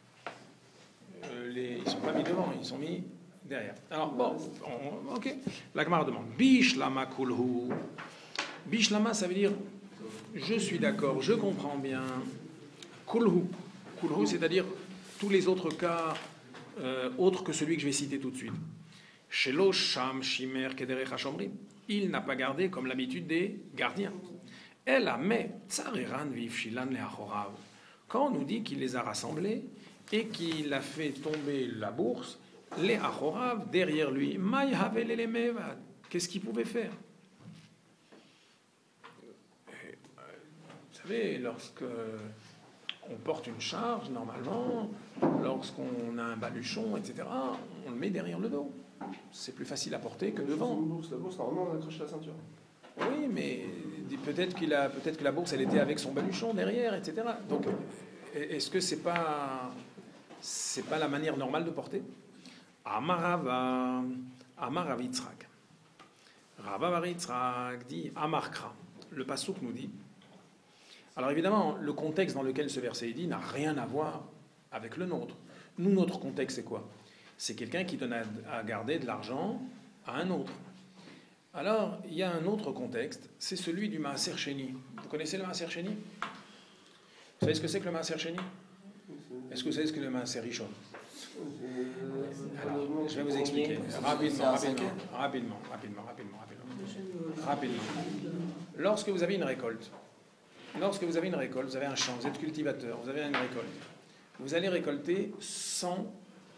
ils ne sont pas mis devant, ils sont mis derrière. Alors, bon, ok. La Gemara demande Bishlama kulhu. Bishlama, ça veut dire je suis d'accord, je comprends bien. Kulhu. Kulhu, c'est-à-dire tous les autres cas autres que celui que je vais citer tout de suite. Shelo Sham Shimer Kederech Hashomrim. Il n'a pas gardé comme l'habitude des gardiens. Elle a mais Tsareran Vifshilan Leachorav. Quand on nous dit qu'il les a rassemblés et qu'il a fait tomber la bourse, les Achorav derrière lui, Maï Havel et Mevad. Qu'est-ce qu'il pouvait faire? Vous savez, lorsque on porte une charge, normalement, lorsqu'on a un baluchon, etc., on le met derrière le dos. C'est plus facile à porter que devant. La bourse, normalement, on accroche la ceinture. Oui, mais peut-être que la bourse, elle était avec son baluchon derrière, etc. Donc, Est-ce que c'est pas la manière normale de porter? Amarava, Amarav Yitzhak. Rava Bar Yitzhak dit Amarkra. Le passouk nous dit. Alors évidemment, le contexte dans lequel ce verset est dit n'a rien à voir avec le nôtre. Nous, notre contexte, c'est quoi? C'est quelqu'un qui donne à garder de l'argent à un autre. Alors, il y a un autre contexte, c'est celui du Maaser Sheni. Vous connaissez le Maaser Sheni? Vous savez ce que c'est que le Maaser Sheni? Est-ce que vous savez ce que le Maaser Rishon? Alors, je vais vous expliquer rapidement. Lorsque vous avez une récolte, vous avez un champ, vous êtes cultivateur, vous avez une récolte, vous allez récolter 100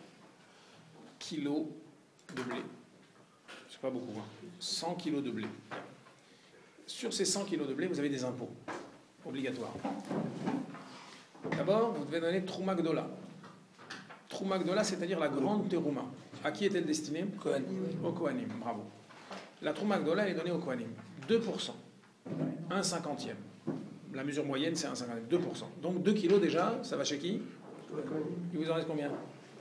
kilos de blé. C'est pas beaucoup, 100 kilos de blé. Sur ces 100 kilos de blé, vous avez des impôts obligatoires. D'abord, vous devez donner Trouma Gdola. Trouma Gdola, c'est-à-dire la grande terouma. À qui est-elle destinée? Au Kohanim, bravo. La Trouma Gdola, elle est donnée au Kohanim. 2%. 1/50e. La mesure moyenne, c'est 1/50e. 2%. Donc 2 kilos déjà, ça va chez qui? Il vous en reste combien?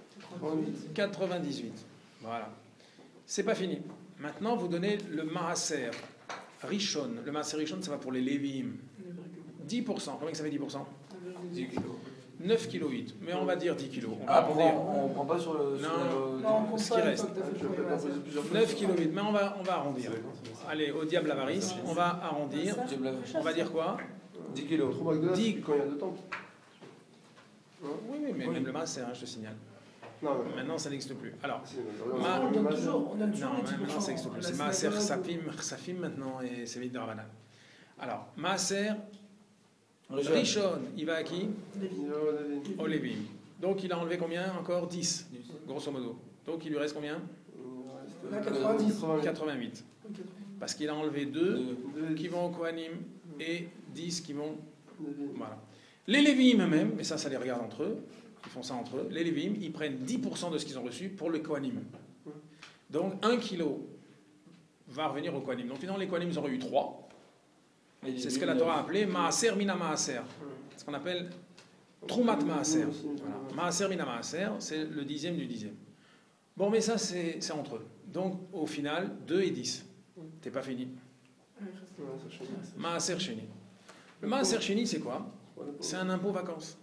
98. Voilà. C'est pas fini. Maintenant, vous donnez le Maaser Rishon. Le Maaser Rishon, ça va pour les Lévim. 10%. Combien que ça fait 10%? 10 kilos. 9,8 kg. Mais on va dire 10 kg. On prend pas sur le... Non, ce qui reste. 9,8 kg. Mais on va arrondir. Allez, au diable l'avarice, on va arrondir. On va dire quoi? 10 kilos. 10 quand il y a 2 temps. Oui, mais même le Maaser, je te signale. Non, maintenant, ça n'existe plus. Alors, On donne toujours les 10%. maintenant, ça n'existe plus. C'est Maaser Safim maintenant et c'est vite de Ravanan. Alors, Maaser Rishon, il va à qui? Au Lévim. Donc, il a enlevé combien? Encore 10, grosso modo. Donc, il lui reste combien? 88. Parce qu'il a enlevé 2 qui vont au Kohanim et 10 qui vont... Voilà. Les Lévim même, et ça les regarde entre eux, ils font ça entre eux, les Lévim, ils prennent 10% de ce qu'ils ont reçu pour le Kohanim. Donc 1 kilo va revenir au Kohanim. Donc finalement les Kohanim ils auraient eu 3. C'est ce que la Torah a appelé Maaser Mina Maaser. Ce qu'on appelle Troumat Maaser. Voilà. Maaser Mina Maaser, c'est le 10e du 10e. Bon mais ça c'est entre eux. Donc au final 2 et 10. T'es pas fini. Maaser Sheni. Le Maaser Sheni c'est quoi? C'est un impôt vacances.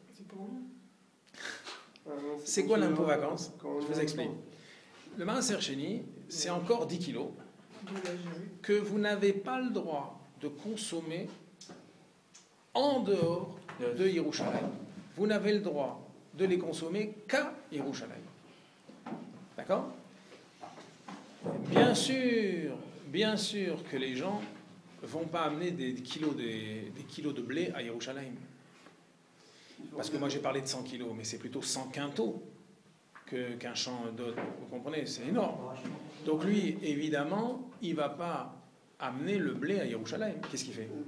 C'est quoi l'impôt vacances? Je vous explique. Le Maaser Sheni, c'est encore 10 kilos que vous n'avez pas le droit de consommer en dehors de Yerushalayim. Vous n'avez le droit de les consommer qu'à Yerushalayim. D'accord? Bien sûr que les gens ne vont pas amener des kilos de blé à Yerushalayim. Parce que moi j'ai parlé de 100 kilos, mais c'est plutôt 100 quintaux qu'un champ d'autres. Vous comprenez? C'est énorme. Donc lui, évidemment, il ne va pas amener le blé à Yerushalayim. Qu'est-ce qu'il fait?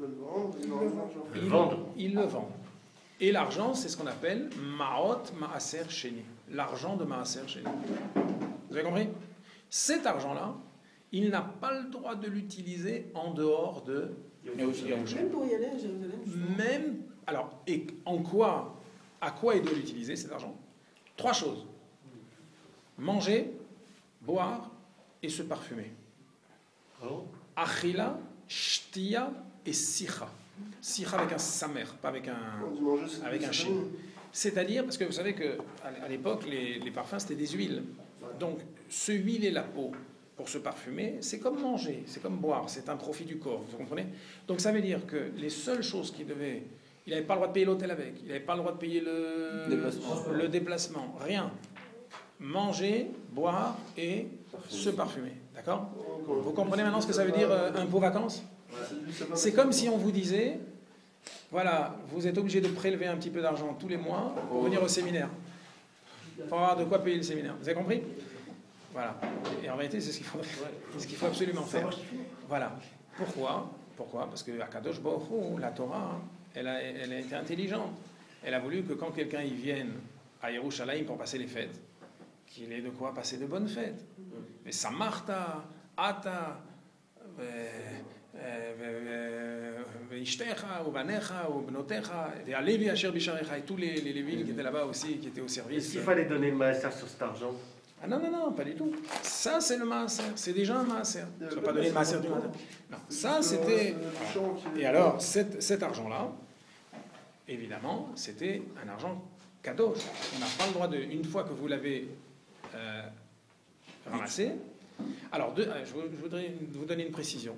Il le vend. Et l'argent, c'est ce qu'on appelle Maot Maaser Sheni. L'argent de Maaser Sheni. Vous avez compris? Cet argent-là, il n'a pas le droit de l'utiliser en dehors de Yerushalayim. Même pour y aller à Jérusalem. Même... Alors, et à quoi il doit l'utiliser cet argent? 3 choses. Manger, boire et se parfumer. Achila, shtia et sicha. Sicha avec un samer, pas avec un chien. C'est-à-dire, parce que vous savez qu'à l'époque, les parfums, c'était des huiles. Donc, se huiler la peau pour se parfumer, c'est comme manger, c'est comme boire, c'est un profit du corps, vous comprenez? Donc, ça veut dire que les seules choses qu'il devait... Il n'avait pas le droit de payer l'hôtel avec, il n'avait pas le droit de payer le déplacement, rien. Manger, boire et se parfumer. D'accord? Vous comprenez maintenant ce que ça veut dire impôt vacances? C'est comme si on vous disait, voilà, vous êtes obligé de prélever un petit peu d'argent tous les mois pour venir au séminaire. Pour avoir de quoi payer le séminaire. Vous avez compris? Voilà. Et en réalité, c'est ce qu'il faut absolument faire. Voilà. Pourquoi? Parce que Akadosh Baruch Hu, la Torah, elle a été intelligente. Elle a voulu que quand quelqu'un y vienne à Yerushalayim pour passer les fêtes, qu'il ait de quoi passer de bonnes fêtes. Mais Samarta, Ata, Ishtercha, ou Banecha, ou Bnotecha, et Alevi Asher Bisharecha, et tous les Lévites qui étaient là-bas aussi, qui étaient au service. Est-ce qu'il fallait donner le maaser sur cet argent? Ah non, pas du tout. Ça, c'est le maaser. C'est déjà un maaser. Tu ne vas pas donner le maaser du matin. Non, ça, c'était... Et alors, cet argent-là, évidemment, c'était un argent cadeau. On n'a pas le droit de... Une fois que vous l'avez ramassé... Alors, je voudrais vous donner une précision.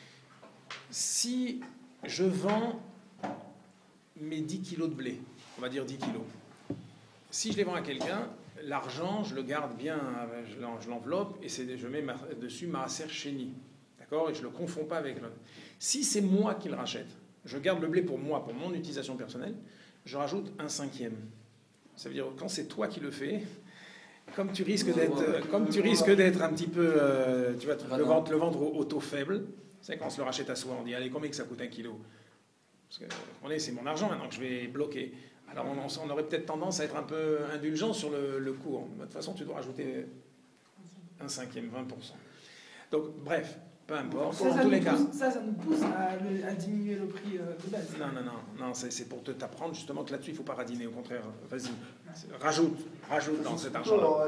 Si je vends mes 10 kilos de blé, on va dire 10 kilos, si je les vends à quelqu'un, l'argent, je le garde bien, je l'enveloppe et je mets dessus maaser sheni. D'accord? Et je ne le confonds pas avec le... Si c'est moi qui le rachète, je garde le blé pour moi, pour mon utilisation personnelle, je rajoute un cinquième. Ça veut dire que quand c'est toi qui le fais, comme tu risques d'être un petit peu, tu vas le vendre au taux faible, c'est quand on se le rachète à soi, on dit allez, combien que ça coûte un kilo? Parce que c'est mon argent maintenant que je vais bloquer. Alors on aurait peut-être tendance à être un peu indulgent sur le cours. De toute façon, tu dois rajouter un cinquième, 20%. Donc bref, peu importe. Ça, dans tous les cas. Ça nous pousse à diminuer le prix de base. Non, c'est pour t'apprendre justement que là-dessus, il ne faut pas radiner. Au contraire, vas-y, rajoute dans cet argent-là.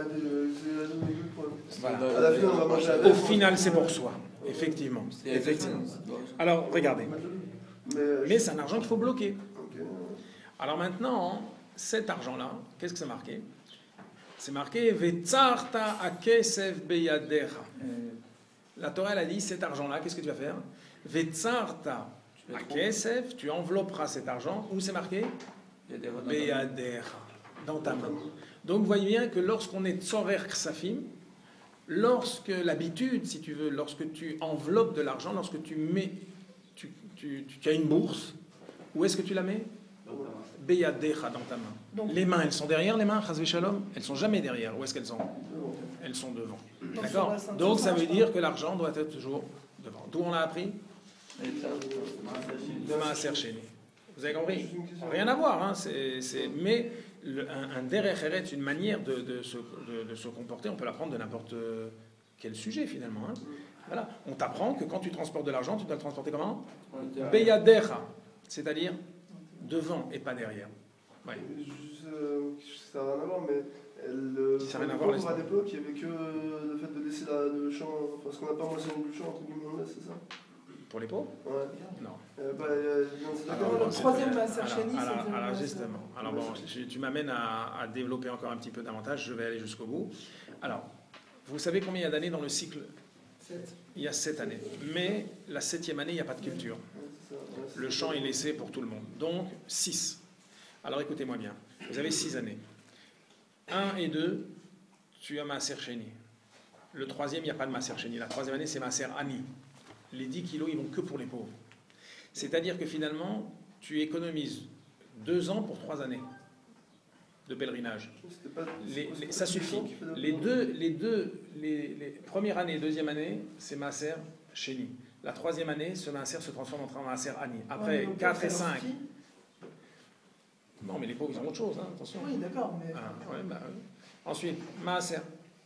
Voilà. Au final, c'est pour soi, effectivement. Alors, regardez. Mais c'est un argent qu'il faut bloquer. Alors maintenant, cet argent-là, qu'est-ce que c'est marqué? C'est marqué Vetzarta akesef beyadecha. La Torah, elle a dit cet argent-là, qu'est-ce que tu vas faire? Vetzarta akesef, tu envelopperas cet argent. Où c'est marqué? Beyadecha, dans ta main. Donc vous voyez bien que lorsqu'on est tzorer ksafim, lorsque l'habitude, si tu veux, lorsque tu enveloppes de l'argent, lorsque tu mets, tu as une bourse, où est-ce que tu la mets? Beyadecha, dans ta main. Donc, les mains, elles sont derrière les mains, chas v'shalom? Elles sont jamais derrière. Où est-ce qu'elles sont? Elles sont devant. D'accord? Donc ça veut dire que l'argent doit être toujours devant. D'où on l'a appris? De maaser sheni. Vous avez compris? Rien à voir, hein? Mais un derech eretz, une manière de se comporter, on peut l'apprendre de n'importe quel sujet finalement. Hein? Voilà. On t'apprend que quand tu transportes de l'argent, tu dois le transporter comment? Beyadecha, c'est-à-dire devant et pas derrière. Ouais. Ça n'a rien à voir, mais ça n'a rien à voir. À l'époque, il n'y avait que le fait de laisser le champ, parce qu'on n'a pas moissonné le champ, entre guillemets, c'est ça? Pour les pauvres? Ouais. Non. Le troisième maaser sheni, c'est... Alors justement, alors bon, tu m'amènes à développer encore un petit peu davantage, je vais aller jusqu'au bout. Alors, vous savez combien il y a d'années dans le cycle? 7. Il y a 7 années. Mais la 7e année, il n'y a pas de culture. Le champ est laissé pour tout le monde. Donc, 6. Alors écoutez-moi bien. Vous avez 6 années. 1 et 2, tu as maaser sheni. Le 3e, il n'y a pas de maaser sheni. La 3e année, c'est maaser ani. Les 10 kilos, ils vont que pour les pauvres. C'est-à-dire que finalement, tu économises 2 ans pour 3 années de pèlerinage. Ça suffit. Les premières années et deuxième année, c'est maaser sheni. La 3e année, ce maaser se transforme en maaser ani. Après, 4 et 5. Non, mais les pauvres, ils ont autre chose, hein, attention. Oui, d'accord, mais... Ensuite, maaser.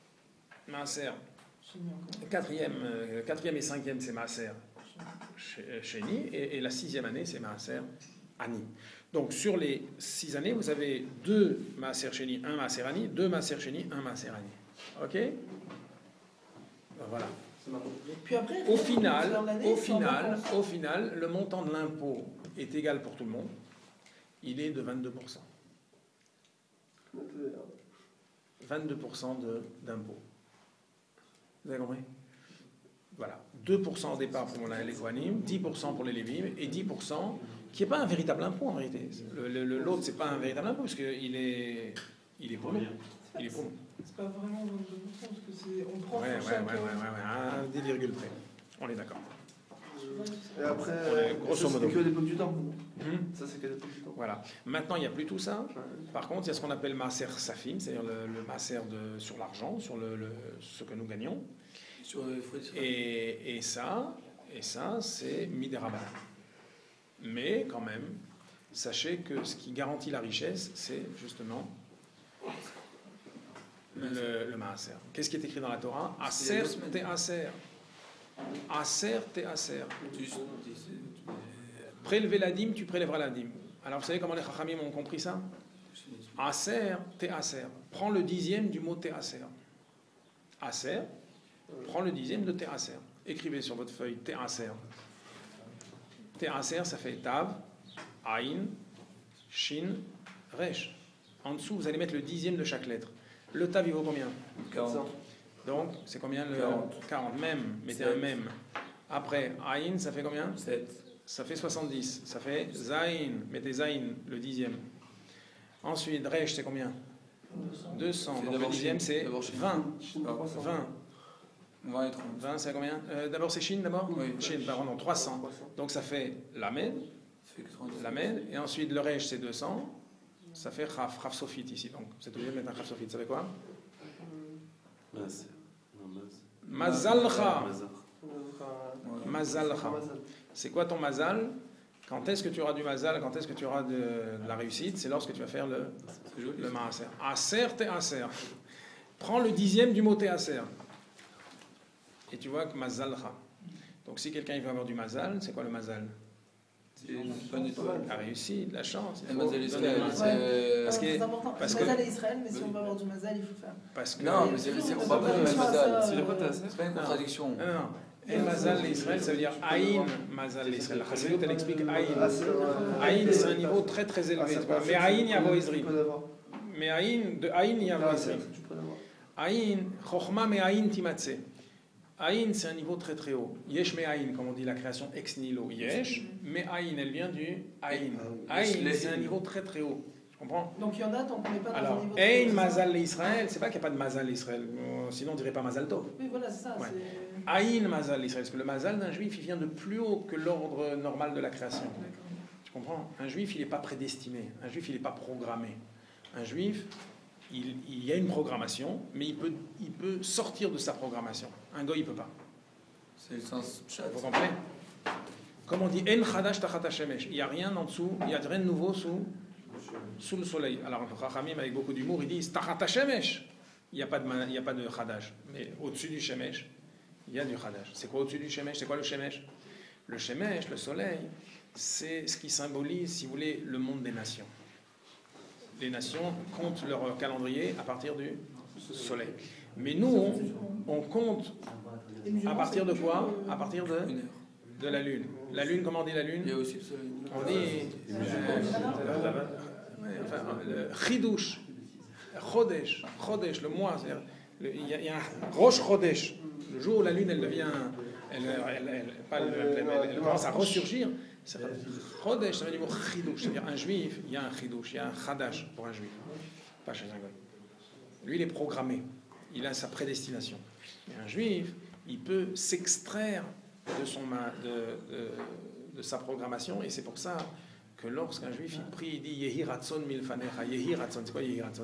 4e et 5e, c'est maaser sheni. Et la 6e année, c'est maaser ani. Donc, sur les 6 années, vous avez 2 maaser sheni, 1 maaser ani, 2 maaser sheni, 1 maaser ani. OK? Voilà. Puis après, au final, le montant de l'impôt est égal pour tout le monde. Il est de 22%. 22% d'impôt. Vous avez compris? Voilà. 2% au départ pour les Kohanim, 10% pour les Lévim, et 10% qui n'est pas un véritable impôt en réalité. L'autre, c'est pas un véritable impôt, parce qu'il est pour nous. Il est pour nous. C'est pas vraiment 22%, parce que c'est... On prend ouais, sur chaque... un des virgules près. On est d'accord. Et après, grosso modo. c'est que l'époque du temps. Ça, c'est que l'époque du temps. Voilà. Maintenant, il n'y a plus tout ça. Par contre, il y a ce qu'on appelle maaser safim, c'est-à-dire le maaser sur l'argent, sur ce que nous gagnons. Et ça, c'est midérabanan. Mais quand même, sachez que ce qui garantit la richesse, c'est justement le maaser. Qu'est-ce qui est écrit dans la Torah? Aser te aser. Aser, t'es aser. Juste, Prélever la dîme, tu prélèveras la dîme. Alors vous savez comment les chachamim ont compris ça? Aser, t'es aser. Prends le dixième du mot t'es aser. Aser, prends le dixième de t'es aser. Écrivez sur votre feuille t'es aser. T'es aser, ça fait tav, aïn, shin, resh. En dessous, vous allez mettre le dixième de chaque lettre. Le tav, il vaut combien? 40. Donc, c'est combien le 40. Même, mettez 7. un même. Après, aïn, ça fait combien? 7. Ça fait 70. Ça fait zaïn, mettez zaïn, le dixième. Ensuite, resh, c'est combien? 200. C'est Donc le d'abord dixième, Shin. c'est D'abord Shin. 20. Ah, 20. 20 et 30. 20, c'est combien? D'abord, c'est Shin d'abord? Oui. Shin, pardon, 300. Donc ça fait Lamed, Ça fait 90. Lamed, et ensuite le resh, c'est 200. Ça fait Chaf, Chaf Sofit ici. Donc, c'est obligé de mettre un Chaf Sofit. Ça fait quoi? Mazalcha. Mazalcha. C'est quoi ton mazal? Quand est-ce que tu auras du mazal? Quand est-ce que tu auras de la réussite? C'est lorsque tu vas faire le maaser. Aser, t'es aser. Prends le dixième du mot t'es aser. Et tu vois que mazalcha. Donc si quelqu'un il veut avoir du mazal, c'est quoi le mazal? C'est une bonne étoile. La réussite, la chance. Le mazal donner Israël, le mazal. c'est... Parce que- C'est important. parce Le que- mazal est Israël, mais si on veut avoir du mazal, il faut faire. Parce que Non, mais on parle pas de mazal. C'est pas une contradiction. Non, non. Et mazal l'Israël, ça veut dire aïn mazal l'Israël. La Chassidut, elle explique aïn. Aïn, c'est un niveau très très élevé. Mais aïn, il y a Boizri. Mais aïn, de aïn, il y a Boizri. Aïn, chokhma me aïn timatse. Aïn, c'est un niveau très très haut. Yesh me aïn, comme on dit la création ex nihilo. Yesh, mais aïn, elle vient du aïn. Aïn, c'est un niveau très très haut. Tu comprends? Donc il y en a, tant qu'on n'est pas dans un Alors, niveau aïn très- mazal l'Israël, c'est pas qu'il n'y a pas de mazal l'Israël. Sinon, on dirait pas mazal tov. Oui, voilà, c'est ça. Ouais. c'est- Aïn mazal l'Israël. Parce que le mazal d'un juif, il vient de plus haut que l'ordre normal de la création. D'accord. Tu comprends? Un juif, il n'est pas prédestiné. Un juif, il n'est pas programmé. Un juif, il y a une programmation, mais il peut sortir de sa programmation. Un goy, il ne peut pas. C'est le sens chat. Vous comprenez? Comme on dit, En chadash tachat hashemesh. Il n'y a rien en dessous, il n'y a rien de nouveau sous le soleil. Alors, Chachamim, avec beaucoup d'humour, ils disent tachat hashemesh. Il n'y a pas de chadash. Mais au-dessus du shemesh, il y a du chadash. C'est quoi au-dessus du shemesh? C'est quoi le shemesh? Le shemesh, le soleil, c'est ce qui symbolise, si vous voulez, le monde des nations. Les nations comptent leur calendrier à partir du soleil. Mais nous, on compte Les musulmans, à partir de c'est quoi? plus, À partir Une heure. de la lune. La lune, comment on dit la lune? Il y a aussi le soleil. On dit Chidush, Chodesh, le mois. C'est-à-dire, il y a un Rosh Chodesh. Le jour où la lune, elle devient, elle commence à ressurgir. Chodesh, ça veut dire Chidush. C'est-à-dire un juif, il y a un Chidush, il y a un Chadash pour un juif. Pas chez un goy. Lui, il est programmé. Il a sa prédestination. Et un juif, il peut s'extraire de sa programmation, et c'est pour ça que lorsqu'un juif il prie, il dit Yehi Ratson milfanecha. Yehi Ratson, c'est quoi Yehi Ratson?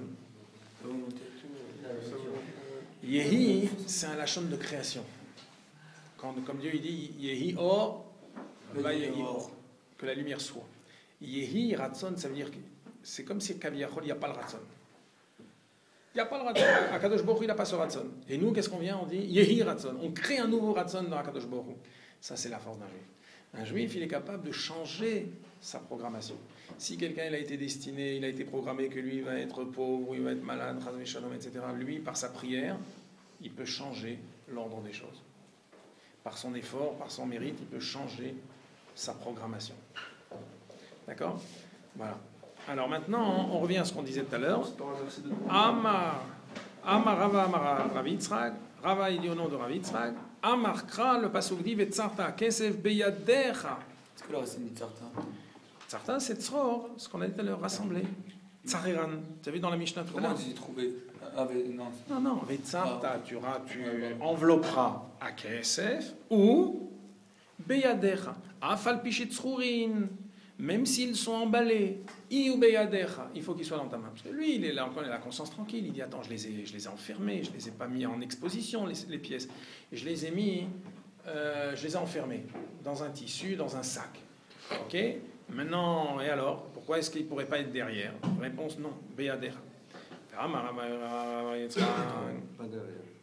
Yehi, c'est un lachon de création. Comme Dieu il dit Yehi Or, va Yehi Or, que la lumière soit. Yehi Ratson, ça veut dire que c'est comme si Kaviyachol, il n'y a pas le Ratson. Il n'y a pas le Ratson. Akadosh Baruch Hu, il n'a pas ce Ratson. Et nous, qu'est-ce qu'on vient? On dit Yehi Ratson. On crée un nouveau Ratson dans Akadosh Baruch Hu. Ça, c'est la force d'un juif. Un juif, il est capable de changer sa programmation. Si quelqu'un il a été destiné, il a été programmé que lui il va être pauvre, il va être malade, etc., lui, par sa prière, il peut changer l'ordre des choses. Par son effort, par son mérite, il peut changer sa programmation. D'accord? Voilà. Alors maintenant, on revient à ce qu'on disait tout à l'heure. Amar Rava Amar Rav Yitzchak, Rava il dit au nom de Rav Yitzchak, Amar Kra, le pasuk dit Vetzarta Kesef Beyadecha. C'est quoi la racine de Tsarta? Tsarta, c'est Tzror, ce qu'on a dit tout à l'heure, rassemblé. Tsariran, tu as vu dans la Mishnah tout à Comment l'heure? on dit trouver? Non. Non, Vetzarta, tu envelopperas à Kesef ou Beyadecha. Afal Pichet Tzrurin, même s'ils sont emballés, Iou Beyadecha, il faut qu'ils soient dans ta main. Parce que lui, il est là, encore, il a la conscience tranquille. Il dit attends, je les ai enfermés, je les ai pas mis en exposition, les pièces. Je les ai mis, je les ai enfermés dans un tissu, dans un sac. Ok? Maintenant, et alors? Pourquoi est-ce qu'ils ne pourraient pas être derrière? Réponse non, Beyadecha. Pas derrière.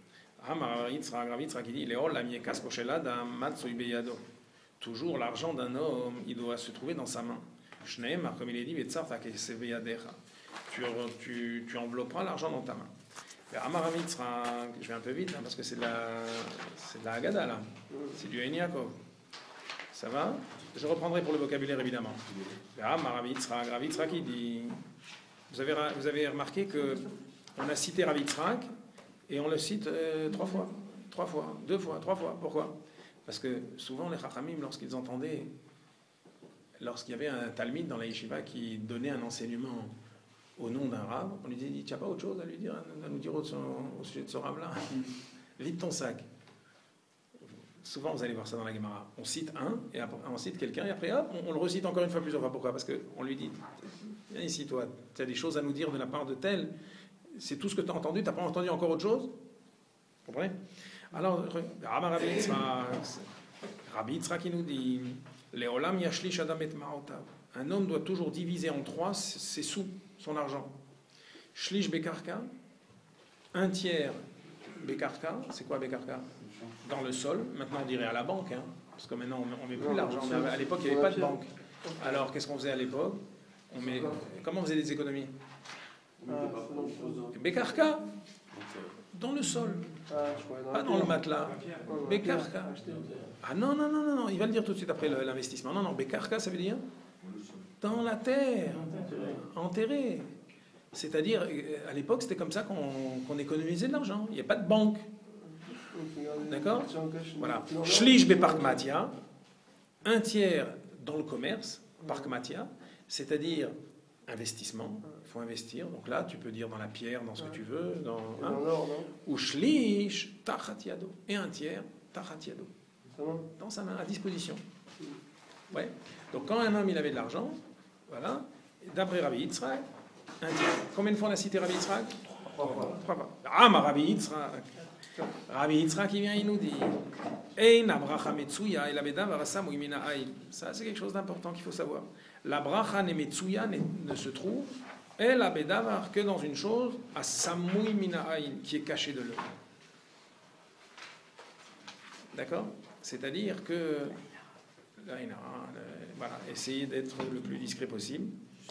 Amar Yitzhak, Rav Yitzhak, il dit Léol, la miekas poshela matsui beyado. Toujours l'argent d'un homme, il doit se trouver dans sa main. Shneemar, comme il est dit, Vetzarta kesef beyadecha. Tu envelopperas l'argent dans ta main. Amar Rav Yitzhak, je vais un peu vite hein, parce que c'est de la Haggadah là. C'est du Ein Yaakov. Ça va? Je reprendrai pour le vocabulaire évidemment. Amar Rav Yitzhak, il dit. Vous avez remarqué que on a cité Rav Yitzhak et on le cite 3 fois, 2 fois, 3 fois. Pourquoi? Parce que souvent les Chachamim, lorsqu'il y avait un talmid dans la yeshiva qui donnait un enseignement au nom d'un rave, on lui dit, tu n'as pas autre chose à lui dire, à nous dire au sujet de ce rave-là? Vide ton sac. Souvent, vous allez voir ça dans la Gemara. On cite un, et après, on cite quelqu'un, et après, hop, on le recite encore une fois plusieurs fois. Pourquoi? Parce qu'on lui dit, viens ici, toi, tu as des choses à nous dire de la part de tel. C'est tout ce que tu as entendu, tu n'as pas entendu encore autre chose? Vous comprenez? Alors, Rabbi Yitzhak qui nous dit, Leolam yashlish adam et ma'otav. Un homme doit toujours diviser en 3 ses sous, son argent. Shlish bekarka, 1 tiers bekarka. C'est quoi bekarka? Dans le sol. Maintenant, on dirait à la banque, hein, parce que maintenant, on ne met plus l'argent. Mais à l'époque, il n'y avait pas de banque. Alors, qu'est-ce qu'on faisait à l'époque? Comment on faisait des économies? Bekarka, dans le sol. Pas dans le matelas. Bekarka. Ah non, il va le dire tout de suite après l'investissement. Non, Bekarka, ça veut dire dans la terre, enterré. C'est-à-dire, à l'époque, c'était comme ça qu'on économisait de l'argent. Il n'y a pas de banque. D'accord? Voilà. Shlish beparkmatia, 1 tiers dans le commerce, parkmatia, c'est-à-dire investissement. Il faut investir. Donc là, tu peux dire dans la pierre, dans ce que tu veux, ou shlish tachat yado, et 1 tiers tachat yado, dans sa main, à disposition. Ouais. Donc quand un homme il avait de l'argent, voilà, d'après Rabbi Yitzhak, 1 tiers. Combien de fois on a cité Rabbi Yitzhak? 3 fois. Ah, ma Rabbi Yitzhak. Rabbi Yitzhak, il vient, il nous dit ça, c'est quelque chose d'important qu'il faut savoir. La bracha nemetsuya ne se trouve que dans une chose, asamui mina aïn, qui est cachée de l'œil. D'accord? C'est-à-dire que voilà, essayez d'être le plus discret possible.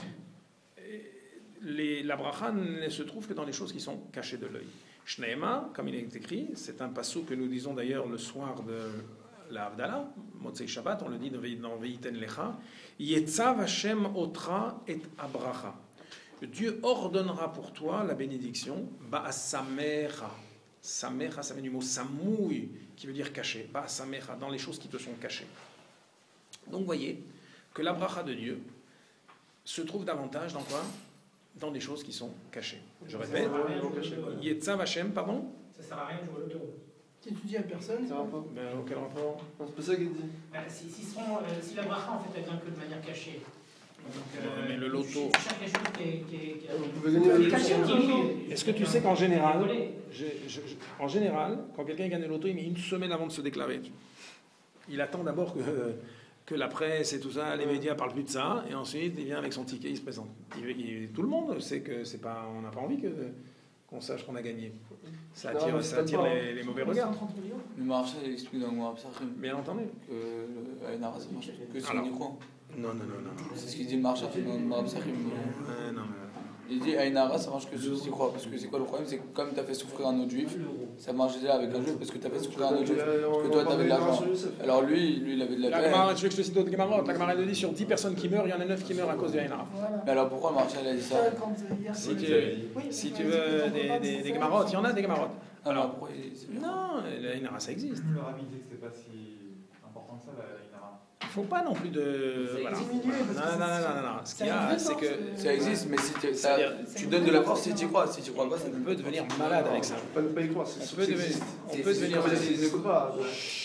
La bracha ne se trouve que dans les choses qui sont cachées de l'œil. Shneema, comme il est écrit, c'est un passou que nous disons d'ailleurs le soir de la Havdalah, Motzei Shabbat, on le dit dans Veiten Lecha, Yetzav Hashem Otra et Abracha. Dieu ordonnera pour toi la bénédiction, Ba'asamecha. Samecha, ça vient du mot samoui, qui veut dire caché, Ba'asamecha, dans les choses qui te sont cachées. Donc voyez que la bracha de Dieu se trouve davantage dans quoi? Dans des choses qui sont cachées. Je répète, Yetzav Hashem, pardon? Ça sert à rien de jouer au loto. Si tu dis à personne, Ça va pas. Auquel rapport? C'est pas ça qu'il dit. Si la bracha en fait elle vient que de manière cachée. Donc, mais le loto. Chaque chose qui est Vous pouvez gagner caché. Est-ce que tu sais qu'en général, en général, quand quelqu'un gagne le loto, il met 1 semaine avant de se déclarer. Il attend d'abord que la presse et tout ça, les médias parlent plus de ça, et ensuite il vient avec son ticket, il se présente. Tout le monde sait que c'est pas, on n'a pas envie qu'on sache qu'on a gagné. Ça attire les mauvais regards. 130 millions. Le marché explique dans le Moab Sachim Bien entendu. que Aïnara, ça marche que c'est Alors. uniquement. Non. C'est ce qu'il dit le marché dans le Moab Sachim. Non. Il dit Aïnara, ça marche que si tu y crois. Parce que c'est quoi le problème? C'est que comme tu as fait souffrir un autre juif, ça marche déjà avec un juif parce que tu as fait souffrir un autre juif. Parce que toi, tu avais de l'argent. Alors lui, il avait de la La peine. Gemara, tu veux que je te cite d'autres Gemarot? La Gemara dit sur 10 personnes qui meurent, il y en a 9 qui meurent à cause de Aïnara. Voilà. Mais alors pourquoi le marché a dit ça? Si tu veux des Gemarot, il y en a des Gemarot. Alors pourquoi c'est bien? Non, l'Aïnara, ça existe. Le rabbi disait que c'était pas si important que ça, la Inara. Il ne faut pas non plus de... Voilà. Non. Ce qu'il y a, c'est que... Ça existe, mais si tu, ça, C'est-à-dire, tu donnes de la force si tu y crois. Si tu crois pas, ça On peut devenir malade avec ça. Pas y croire, On peut devenir malade. pas.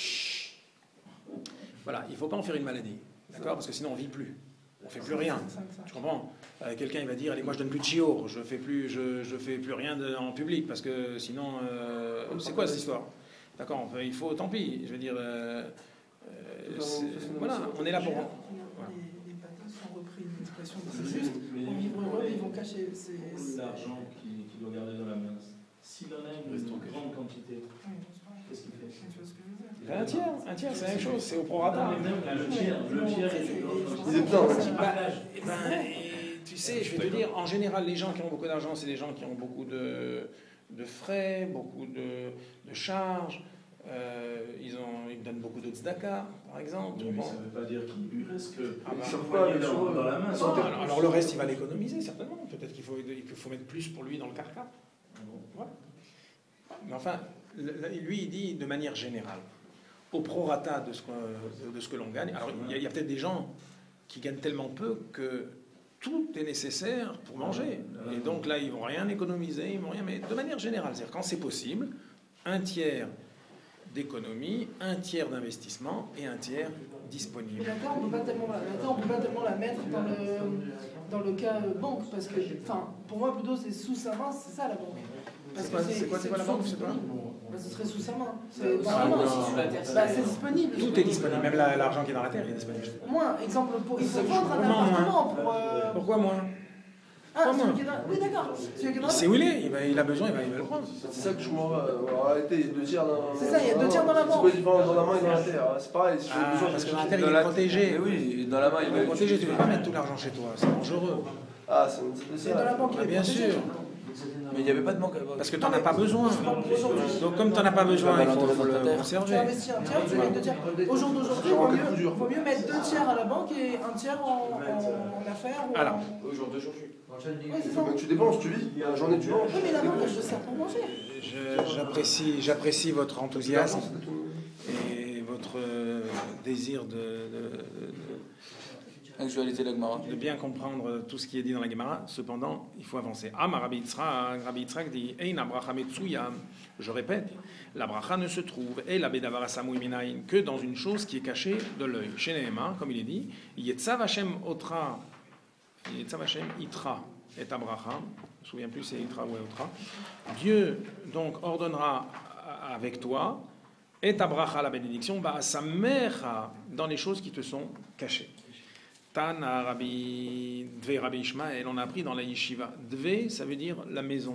Voilà, il ne faut pas en faire une maladie. D'accord? Parce que sinon on ne vit plus. On ne fait plus rien. Tu comprends? Quelqu'un il va dire allez, moi je donne plus de chiour, je fais plus rien en public parce que sinon c'est quoi cette histoire? D'accord? Il faut, tant pis. Je veux dire, voilà, on est là pour. Voilà. Les bâtards sont repris une expression, c'est juste pour vivre heureux, ils vont cacher. L'argent qu'il doit garder dans la main, s'il en a une grande quantité, Un tiers, c'est la même chose, c'est au prorata. Le tiers, Il est plein. Tu sais, je vais te dire, en général, les gens qui ont beaucoup d'argent, c'est des gens qui ont beaucoup de frais, beaucoup de charges. Ils donnent beaucoup de tzedaka, par exemple. Mais ça ne veut pas dire qu'il lui reste que Ils ça savent pas pas, dans la main. Alors le reste, il va l'économiser, certainement. Peut-être qu'il faut mettre plus pour lui dans le carca. Voilà. Mais enfin, lui, il dit de manière générale, au prorata de ce que l'on gagne. Alors, il y a peut-être des gens qui gagnent tellement peu que tout est nécessaire pour manger. Et donc là, ils vont rien économiser, ils vont rien. Mais de manière générale, c'est-à-dire quand c'est possible, un tiers d'économie, un tiers d'investissement et un tiers disponible. Mais la on peut pas tellement la mettre dans le cas banque, parce que, enfin, pour moi plutôt c'est sous sa main, c'est ça la banque. Parce que C'est quoi la banque, c'est quoi? Ce serait sous sa main. C'est dans la main aussi. C'est disponible. Tout est disponible, même l'argent qui est dans la terre, il est disponible. Moins, exemple, il faut vendre un appartement pour. Pourquoi moins? Ah, celui qui est dans... Oui, d'accord. Il sait où il est, il a besoin, il va le prendre. C'est ça que je comprends pas. En réalité, il y a 2 tiers dans. C'est ça, il y a 2 tiers dans la banque. C'est quoi la différence dans la main et dans la terre? C'est pareil. Si Ah, parce que dans la terre, il Dans est la- protégé. Mais oui, dans la main, il Il est va protégé, tu ne peux pas mettre tout l'argent chez toi, c'est dangereux. Ah, c'est C'est dans la banque, il Ah, est bien protégé. sûr, Mais il n'y avait pas de banque avant. parce que tu n'en as pas besoin. Donc comme tu n'en as pas besoin, il faut le conserver. Tu investis un tiers, tu mets 2 tiers. Au jour d'aujourd'hui, il vaut mieux mettre 2 tiers à la banque et 1 tiers en affaires. Ou Alors. Au jour d'aujourd'hui. Oui, c'est ça. Tu dépenses, tu vis. La journée, tu manges. Oui, mais la banque, elle te sert pour manger. J'apprécie votre enthousiasme et votre désir Actualité de la Gemara. de bien comprendre tout ce qui est dit dans la Gemara. Cependant, il faut avancer. Rabbi Yitzhak dit Ein abracha metsuya. Je répète, la bracha ne se trouve et la bedavar asamu minayin que dans une chose qui est cachée de l'œil. Chez Nehema, comme il est dit, Yetzav Hashem otra, Yetzav Hashem itra et abracha. Je ne me souviens plus c'est itra ou otra. Dieu donc ordonnera avec toi et abracha la bénédiction ba asamecha dans les choses qui te sont cachées. Tana Dve Rabbi Ishmael, on a appris dans la yeshiva. Dve, ça veut dire la maison.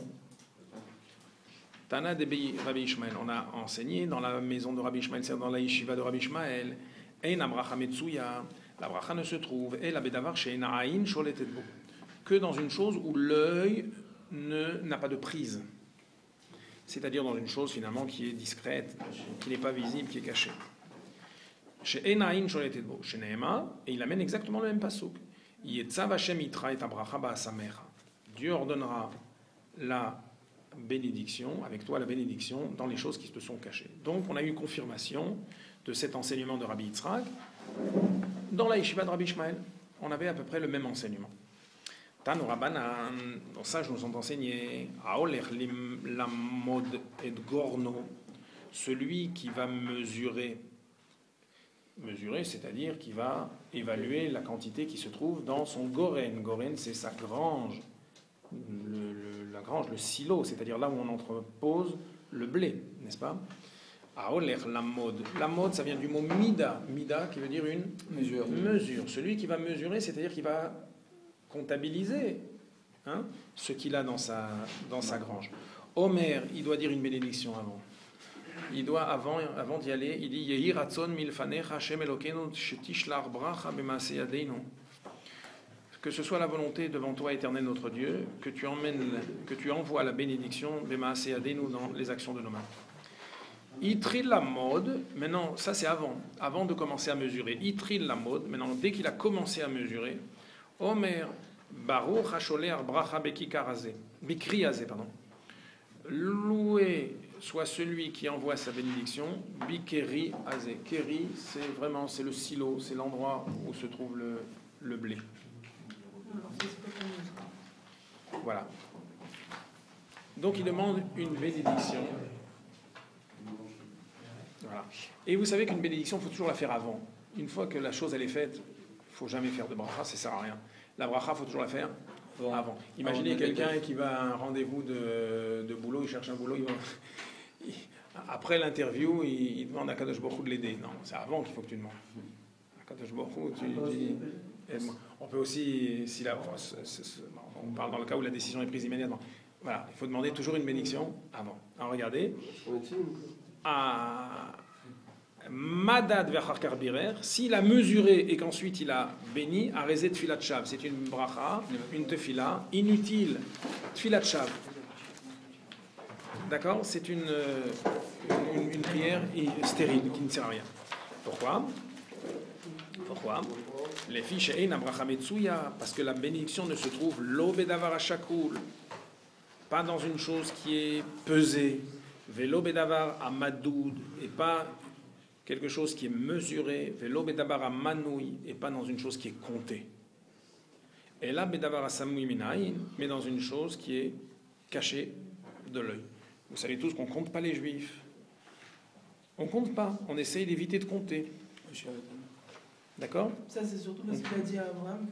Tana de Rabbi Ishmael, on a enseigné dans la maison de Rabbi Ishmael, c'est dans la yeshiva de Rabbi Ishmael. Ein abracha metsuya, la bracha ne se trouve, et la bedavar she'en ha'ain sholetet bo, que dans une chose où l'œil n'a pas de prise. C'est-à-dire dans une chose finalement qui est discrète, qui n'est pas visible, qui est cachée. Chez Enaïn Sholetet Bo, chez Nehema, et il amène exactement le même pasuk. Yetzav Hashem itra et abracha ba'asamecha. Dieu ordonnera la bénédiction, avec toi la bénédiction, dans les choses qui te sont cachées. Donc on a eu confirmation de cet enseignement de Rabbi Yitzhak dans la yeshiva de Rabbi Ishmael. On avait à peu près le même enseignement. Tanu Rabbanan, dans ça je nous ont enseigné Aolech lamod et gorno, celui qui va mesurer, c'est-à-dire qui va évaluer la quantité qui se trouve dans son goren. Goren, c'est sa grange, la grange, le silo, c'est-à-dire là où on entrepose le blé, n'est-ce pas? Aoler la mode. La mode, ça vient du mot mida. Mida qui veut dire une mesure. Celui qui va mesurer, c'est-à-dire qui va comptabiliser ce qu'il a dans sa grange. Omer, il doit dire une bénédiction avant. Il doit, avant d'y aller, il dit Yehi ratson milfanecha Hashem Elokeinu shetishlar bracha b'maaseh yadeinu. Que ce soit la volonté devant toi, éternel notre Dieu, que tu envoies la bénédiction b'maaseh yadeinu dans les actions de nos mains. Itril la mode, maintenant, ça c'est avant de commencer à mesurer. Itril la mode, maintenant, dès qu'il a commencé à mesurer, Omer Baruch Hasholer bracha bikri azeh, pardon. Loué soit celui qui envoie sa bénédiction, Bikeri Azé. Keri, c'est le silo, c'est l'endroit où se trouve le blé. Voilà. Donc il demande une bénédiction. Voilà. Et vous savez qu'une bénédiction, il faut toujours la faire avant. Une fois que la chose elle est faite, il ne faut jamais faire de bracha, ça ne sert à rien. La bracha, il faut toujours la faire avant. Imaginez quelqu'un qui va à un rendez-vous de boulot, il cherche un boulot, après l'interview, il demande à Kadosh Baruch Hu de l'aider. Non, c'est avant qu'il faut que tu demandes. À Kadosh Baruch Hu, tu dis aide-moi. On peut aussi, on parle dans le cas où la décision est prise immédiatement. Voilà, il faut demander toujours une bénédiction avant. Alors regardez, Madad ve'acharkar birer, s'il a mesuré et qu'ensuite il a béni, arezé tfilat shav, c'est une bracha, une tefila inutile, tfilat shav. D'accord? C'est une prière stérile qui ne sert à rien. Pourquoi? Les fiches ein bracha metsuya, parce que la bénédiction ne se trouve lo bedavar hashakul, pas dans une chose qui est pesée, velo bedavar amadoud, et pas quelque chose qui est mesuré, velo bedavar amanoui, et pas dans une chose qui est comptée. Et là bedavar asamui minaïn, mais dans une chose qui est cachée de l'œil. Vous savez tous qu'on ne compte pas les juifs. On ne compte pas, on essaye d'éviter de compter. D'accord? Ça, c'est surtout parce qu'il a dit à Abraham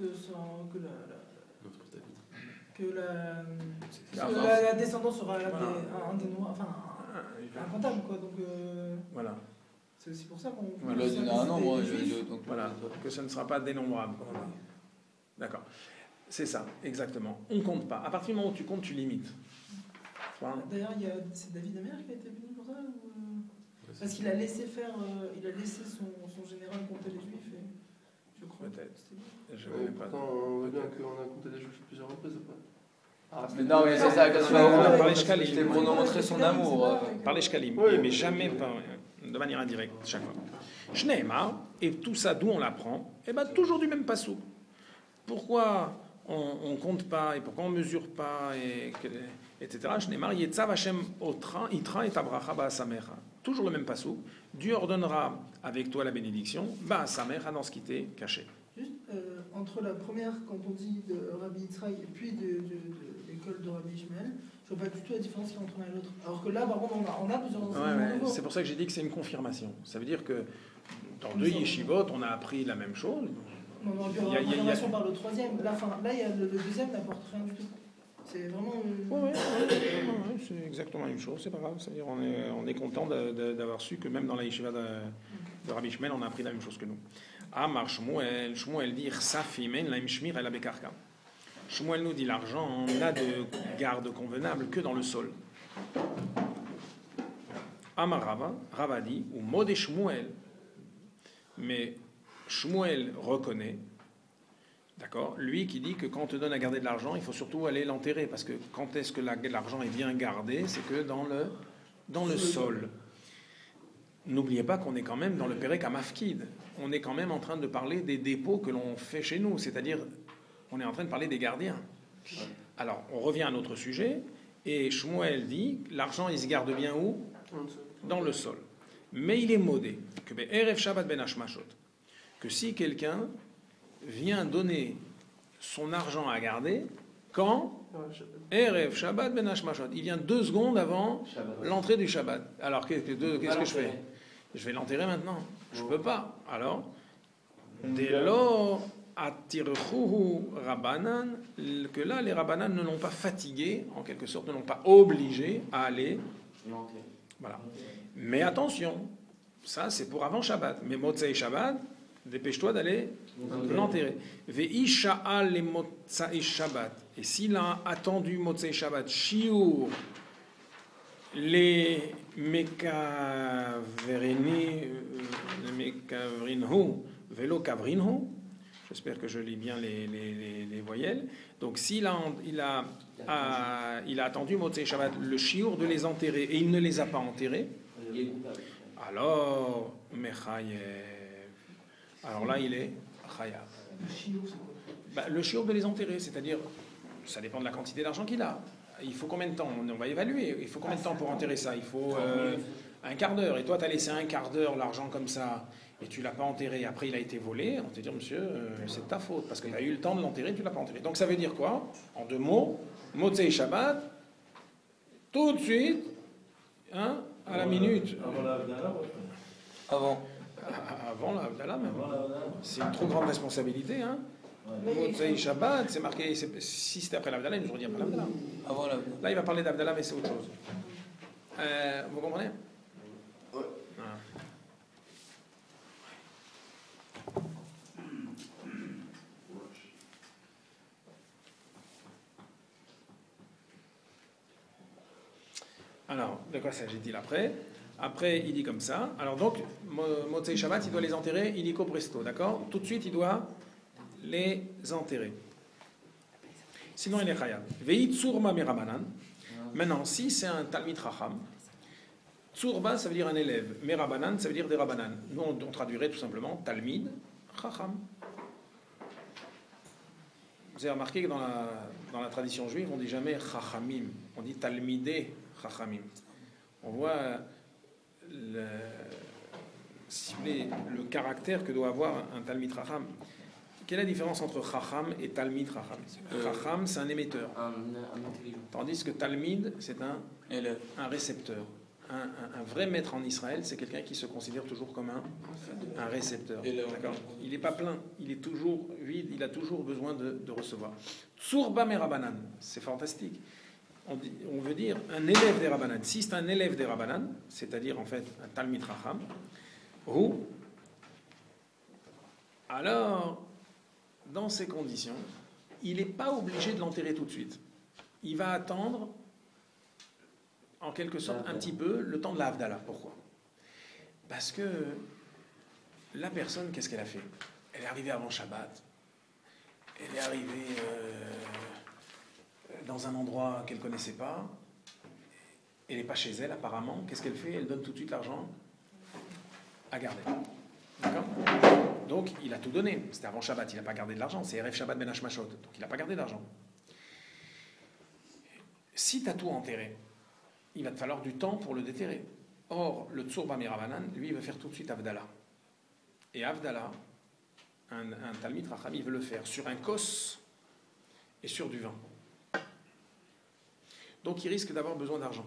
la descendance sera un des noirs, enfin un comptable, quoi. Donc, voilà. c'est aussi pour ça qu'on. Il a donné un nombre, donc voilà, que ce ne sera pas dénombrable. D'accord. C'est ça, exactement. On ne compte pas. À partir du moment où tu comptes, tu limites. D'ailleurs, c'est David Amer qui a été puni pour ça parce qu'il a laissé faire, il a laissé son général compter les juifs, et je crois. Peut-être. Je Ouais, ne pas. pourtant, on voit bien qu'on a compté les juifs plusieurs reprises après. Mais non, mais ça, c'est la question. Par les shkalim. C'était pour nous montrer son amour. Par les shkalim, Oui. mais jamais de manière indirecte, chaque fois. Shneimar, et tout ça, d'où on l'apprend? Eh bien, toujours du même passou. Pourquoi on ne compte pas, et pourquoi on ne mesure pas, etc. Shneimar, Yetzav Hashem itra et abracha ba'asamecha. Toujours le même passou. Dieu ordonnera avec toi la bénédiction, ba'asamecha, dans ce qui t'est caché. Juste entre la première, quand on dit de Rabbi Yitzhak, et puis de l'école de Rabbi Ishmael, je vois pas du tout la différence qu'il y a entre l'un et l'autre. Alors que là, par contre, on a plusieurs enseignements nouveaux. C'est pour ça que j'ai dit que c'est une confirmation. Ça veut dire que dans deux yeshivot, on a appris la même chose. Non, on aurait pu avoir une confirmation par le troisième. Là, il y a le deuxième n'apporte rien du tout. C'est vraiment. Ouais, c'est exactement la même chose, c'est pas grave. C'est-à-dire, on est content d'avoir su que même dans la yeshiva de Rabbi Ishmael, on a appris la même chose que nous. Amar Shmuel, Shmuel dit Safimen la imshmir el abekarka. Shmuel nous dit l'argent n'a de garde convenable que dans le sol. Amar Rava, Rava dit ou mode Shmuel. Mais Shmuel reconnaît, d'accord, lui qui dit que quand on te donne à garder de l'argent, il faut surtout aller l'enterrer, parce que quand est-ce que l'argent est bien gardé, c'est que dans le sol. N'oubliez pas qu'on est quand même dans le Perek Amafkid. On est quand même en train de parler des dépôts que l'on fait chez nous, c'est-à-dire on est en train de parler des gardiens. Alors, on revient à notre sujet, et Shmuel dit, l'argent il se garde bien où? Dans le sol. Mais il est modé que Erev Shabbat ben Hashmashot, que si quelqu'un vient donner son argent à garder, quand Erev Shabbat ben Hashmashot, il vient 2 secondes avant l'entrée du Shabbat. Alors qu'est-ce que je fais? Je vais l'enterrer maintenant. Je peux pas. Alors, dès lors, atirchuhu Rabbanan, que là les Rabbanan ne l'ont pas fatigué, en quelque sorte, ne l'ont pas obligé à aller. Voilà. Mais attention, ça c'est pour avant Shabbat. Mais Motzei Shabbat, dépêche-toi d'aller l'enterrer. Ve'isha'al le Motzei Shabbat. Et s'il a attendu Motzei Shabbat, shiur les mekavrinhu velo kavrinhu. J'espère que je lis bien les voyelles. Donc s'il a attendu Motzei Shabbat, le shiur de les enterrer, et il ne les a pas enterrés, alors mechayev. Alors là il est chayav. Le shiur de les enterrer, c'est-à-dire ça dépend de la quantité d'argent qu'il a. Il faut combien de temps? On va évaluer. Il faut combien de temps pour enterrer ça? Il faut un quart d'heure. Et toi, tu as laissé un quart d'heure l'argent comme ça, et tu ne l'as pas enterré. Après, il a été volé. On te dit, monsieur, c'est ta faute, parce que tu as eu le temps de l'enterrer, tu ne l'as pas enterré. Donc ça veut dire quoi? En 2 mots, Motzei Shabbat, tout de suite, hein, à la minute. Avant la Havdalah, Avant la Havdalah, même. C'est une trop grande responsabilité, hein. Ouais. Motzei Shabbat, c'est marqué, si c'était après l'Havdalah, il nous aurait dit après l'Havdalah. Avant la. Là, il va parler d'Havdalah, mais c'est autre chose. Vous comprenez? Ouais. Ah. Alors, de quoi s'agit-il après? Après, il dit comme ça. Alors donc, Motzei Shabbat, il doit les enterrer illico presto, d'accord? Tout de suite, il doit les enterrer. Sinon, il est chayav. Ve'itsurma merabanan. Maintenant, si c'est un Talmid Chacham, Tsurba, ça veut dire un élève. Merabanan, ça veut dire des Rabanan. Nous, on traduirait tout simplement Talmid Chacham. Vous avez remarqué que dans la tradition juive, on ne dit jamais Chachamim, on dit Talmidei Chachamim. On voit si vous voulez, le caractère que doit avoir un Talmid Chacham. Quelle est la différence entre Chacham et Talmid Chacham? Chacham, c'est un émetteur. Un intelligent. Tandis que Talmid, c'est un récepteur. Un vrai maître en Israël, c'est quelqu'un qui se considère toujours comme un récepteur. D'accord? Il n'est pas plein, il est toujours vide, il a toujours besoin de recevoir. Tsurba merabanan, c'est fantastique. On veut dire un élève des Rabbanan. Si c'est un élève des Rabbanan, c'est-à-dire en fait un Talmid Chacham, ou alors, dans ces conditions, il n'est pas obligé de l'enterrer tout de suite. Il va attendre, en quelque sorte, un petit peu le temps de la Havdalah. Pourquoi? Parce que la personne, qu'est-ce qu'elle a fait? Elle est arrivée avant Shabbat. Elle est arrivée dans un endroit qu'elle ne connaissait pas. Elle n'est pas chez elle, apparemment. Qu'est-ce qu'elle fait? Elle donne tout de suite l'argent à garder. D'accord? Donc, il a tout donné. C'était avant Shabbat, il n'a pas gardé de l'argent. C'est Erev Shabbat Ben Hashmashot. Donc, il n'a pas gardé d'argent. Si tu as tout enterré, il va te falloir du temps pour le déterrer. Or, le Tsurba Mirabanan, lui, il veut faire tout de suite Havdalah. Et Havdalah, un Talmid Chacham, il veut le faire sur un kos et sur du vin. Donc, il risque d'avoir besoin d'argent.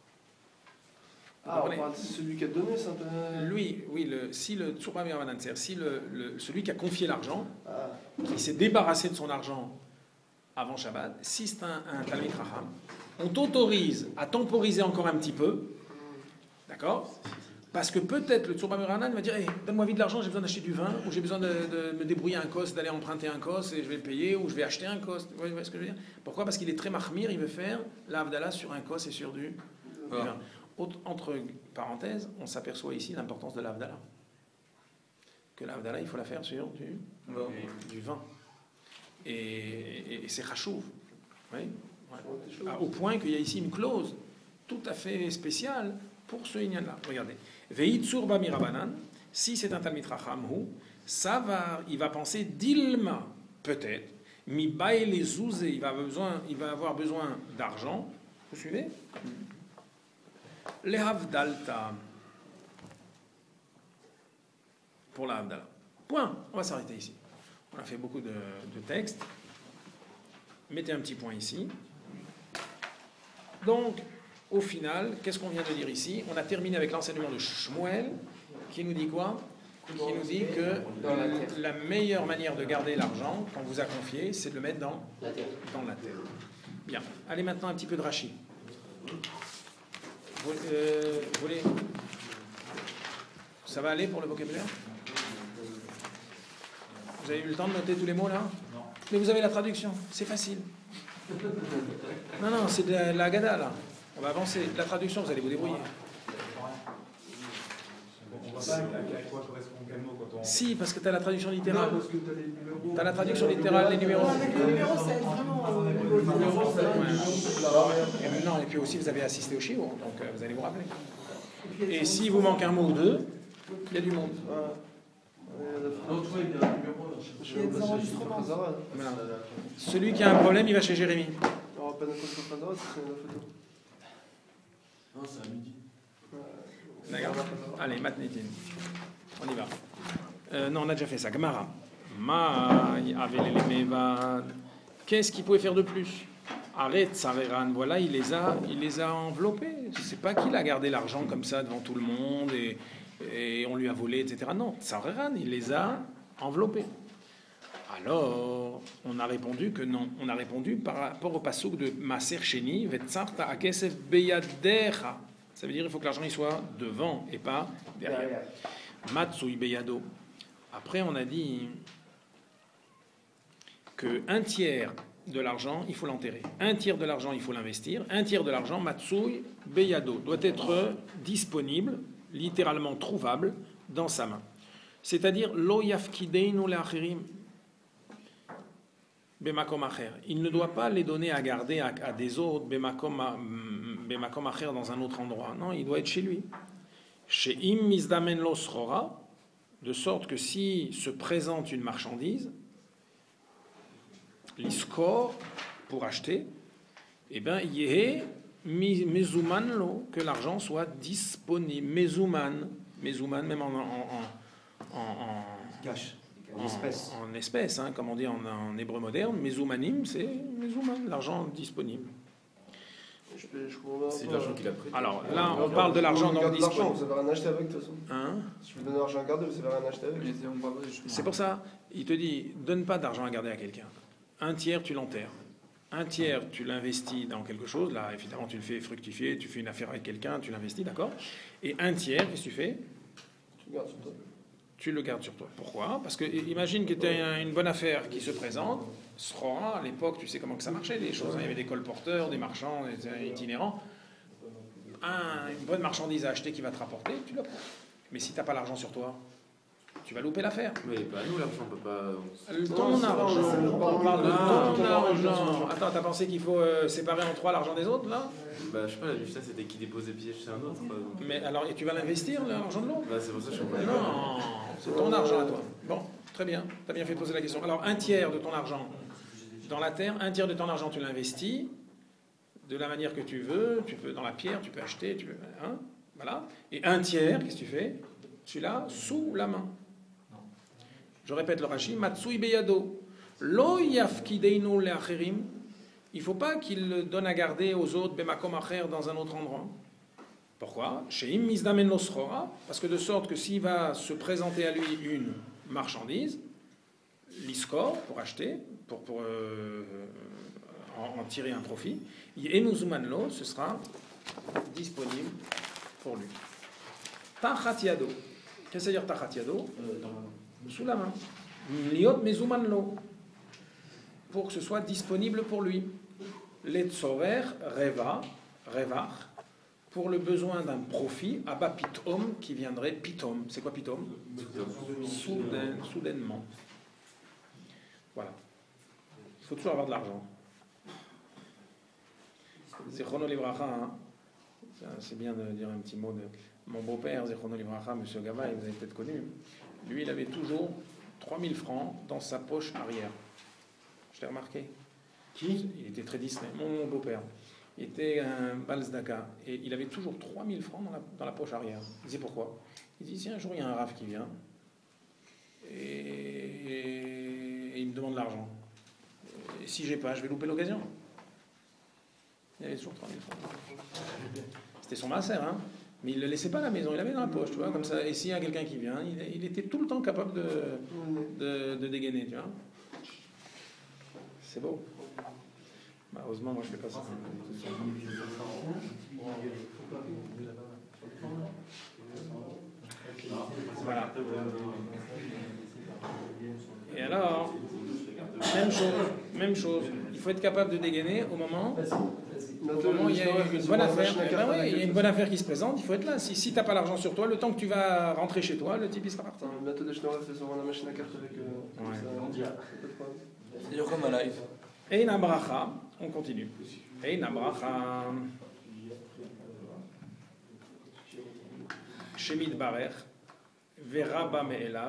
C'est celui qui a donné ça. Lui, oui, si le Tsurba Mirabanan, c'est-à-dire si celui qui a confié l'argent, qui s'est débarrassé de son argent avant Shabbat, si c'est un Talmid Chacham, on t'autorise à temporiser encore un petit peu, d'accord? Parce que peut-être le Tsurba Mirabanan va dire hey, donne-moi vite de l'argent, j'ai besoin d'acheter du vin, ou j'ai besoin de me débrouiller un kos, d'aller emprunter un kos et je vais le payer, ou je vais acheter un kos. Vous voyez ce que je veux dire? Pourquoi? Parce qu'il est très mahmir, il veut faire la Havdalah sur un kos et sur du vin. Entre parenthèses, on s'aperçoit ici l'importance de la Havdalah. Que la Havdalah, il faut la faire sur du vin. Et c'est chachouv. Oui. Ouais. Au point qu'il y a ici une clause tout à fait spéciale pour ce inyan-là. Regardez. Ve'itsur ba mirabanan, si c'est un Talmid Chacham, il va penser d'ilma, peut-être, mi bae les zouze, il va avoir besoin d'argent. Vous suivez? Les Havdalta. Pour la Havdalah. Point. On va s'arrêter ici. On a fait beaucoup de textes. Mettez un petit point ici. Donc, au final, qu'est-ce qu'on vient de dire ici? On a terminé avec l'enseignement de Shmuel, qui nous dit quoi? Qui nous dit que la meilleure manière de garder l'argent qu'on vous a confié, c'est de le mettre dans la terre. Bien. Allez maintenant un petit peu de Rashi. Voulez... Ça va aller pour le vocabulaire? Vous avez eu le temps de noter tous les mots là? Non. Mais vous avez la traduction, c'est facile. Non, c'est de la Haggadah là. On va avancer. La traduction, vous allez vous débrouiller. On voit pas à quoi correspond quel mot quand on... Si, parce que tu as la traduction littérale. Non, parce que t'as les numéros. Tu as la traduction littérale des numéros. Avec le numéro 7, vraiment. Et puis aussi, vous avez assisté au shiur, donc vous allez vous rappeler. Et s'il vous manque un mot ou deux, il y a du monde. L'autre fois, il y a un numéro. Il y a des enregistrements. Voilà. Celui qui a un problème, il va chez Jérémy. On va pas d'accord sur Khazara, c'est la photo. Non, c'est à midi. D'accord. Allez, Matnitin. On y va. Non, on a déjà fait ça. Gemara. Qu'est-ce qu'il pouvait faire de plus? Arrête, Saveran. Voilà, il les a enveloppés. C'est pas qu'il a gardé l'argent comme ça devant tout le monde et on lui a volé, etc. Non, Saveran, il les a enveloppés. Alors, on a répondu que non. On a répondu par rapport au passouk de Maser Sheni, Vetsarta akesef beyadecha. Ça veut dire qu'il faut que l'argent il soit devant et pas derrière. Matsui beyado. Après, on a dit que un tiers de l'argent, il faut l'enterrer. Un tiers de l'argent, il faut l'investir. Un tiers de l'argent, matsui beyado, doit être disponible, littéralement trouvable, dans sa main. C'est-à-dire, lo yafkideinu le'achirim bemakom acher. Il ne doit pas les donner à garder à des autres, bemakom acher, dans un autre endroit. Non, il doit être chez lui. Chez im mizdamen lo srora, de sorte que si se présente une marchandise, l'iskor, pour acheter, eh bien, yehe mezuman lo, que l'argent soit disponible. Mezuman, même en Cash. En espèces. En espèces, hein, comme on dit en hébreu moderne. Mezumanim, c'est mezuman, l'argent disponible. Je comprends C'est pas. l'argent qu'il a prêté. Alors là, on parle de l'argent non Garde l'argent, disponible. vous avez rien acheté avec, de toute façon. Hein? Si je vous donne l'argent à garder, vous avez rien acheté avec. C'est pour ça, il te dit, donne pas d'argent à garder à quelqu'un. Un tiers, tu l'enterres. Un tiers, tu l'investis dans quelque chose. Là, évidemment, tu le fais fructifier, tu fais une affaire avec quelqu'un, tu l'investis, d'accord? Et un tiers, qu'est-ce que tu fais? Tu le gardes sur toi. Tu le gardes sur toi. Pourquoi? Parce que imagine que tu as une bonne affaire qui se présente. À l'époque, tu sais comment que ça marchait, les choses. Il y avait des colporteurs, des marchands, des itinérants. Une bonne marchandise à acheter qui va te rapporter, tu la prends. Mais si tu n'as pas l'argent sur toi, tu vas louper l'affaire. Mais pas nous, l'argent, on peut pas. Ton argent. On parle de Non, ton non, argent. non. Attends, t'as pensé qu'il faut séparer en trois l'argent des autres, là? Bah, je sais pas, la Mishnah c'était qui dépose des pièges chez un autre. Donc. Mais alors, et tu vas l'investir, l'argent de l'autre? Bah, c'est pour ça que je comprends. Non, c'est ton argent à toi. Bon, très bien, tu as bien fait de poser la question. Alors, un tiers de ton argent dans la terre, un tiers de ton argent, tu l'investis de la manière que tu peux dans la pierre, tu peux acheter, tu peux. Hein, voilà. Et un tiers, qu'est-ce que tu fais? Tu l'as sous la main. Je répète le Rashi, Matsui beyado. Lo yafkideinu le'acherim. Il ne faut pas qu'il le donne à garder aux autres, bemakom acher, dans un autre endroit. Pourquoi? Chez im mizdamen lo srora, parce que de sorte que s'il va se présenter à lui une marchandise, l'iskor, pour acheter, pour en tirer un profit, enuzuman lo, ce sera disponible pour lui. Tachat yado. Qu'est-ce que ça veut dire tachat yado? Sous la main. Liot mezuman lo, pour que ce soit disponible pour lui. Letzover revach, pour le besoin d'un profit, abba pitom, qui viendrait pitom. C'est quoi pitom? Soudainement. Voilà. Il faut toujours avoir de l'argent. Zichrono livracha, hein. C'est bien de dire un petit mot de mon beau-père, Zichrono livracha, monsieur Gavaï, vous avez peut-être connu. Lui, il avait toujours 3000 francs dans sa poche arrière. Je l'ai remarqué. Qui? Il était très discret. Mon beau-père. Il était un balzdaka. Et il avait toujours 3000 francs dans la poche arrière. Il disait pourquoi? Il dit si un jour il y a un raf qui vient et il me demande de l'argent. Et si j'ai pas, je vais louper l'occasion. Il avait toujours 3000 francs. C'était son masser, hein? Mais il ne le laissait pas à la maison, il l'avait dans la poche, tu vois, comme ça. Et s'il y a quelqu'un qui vient, il était tout le temps capable de dégainer, tu vois. C'est beau. Bah, heureusement, moi je fais pas ça. Voilà. Et alors, même chose. Il faut être capable de dégainer au moment où il y a une bonne affaire. Il y a une bonne affaire qui se présente, il faut être là. Si tu n'as pas l'argent sur toi, le temps que tu vas rentrer chez toi, le type il sera parti. La méthode de Schnorr, c'est sur la machine à carte avec. C'est comme un live. Ein bracha, on continue. Ein bracha. Shemit barer, veraba me'elav.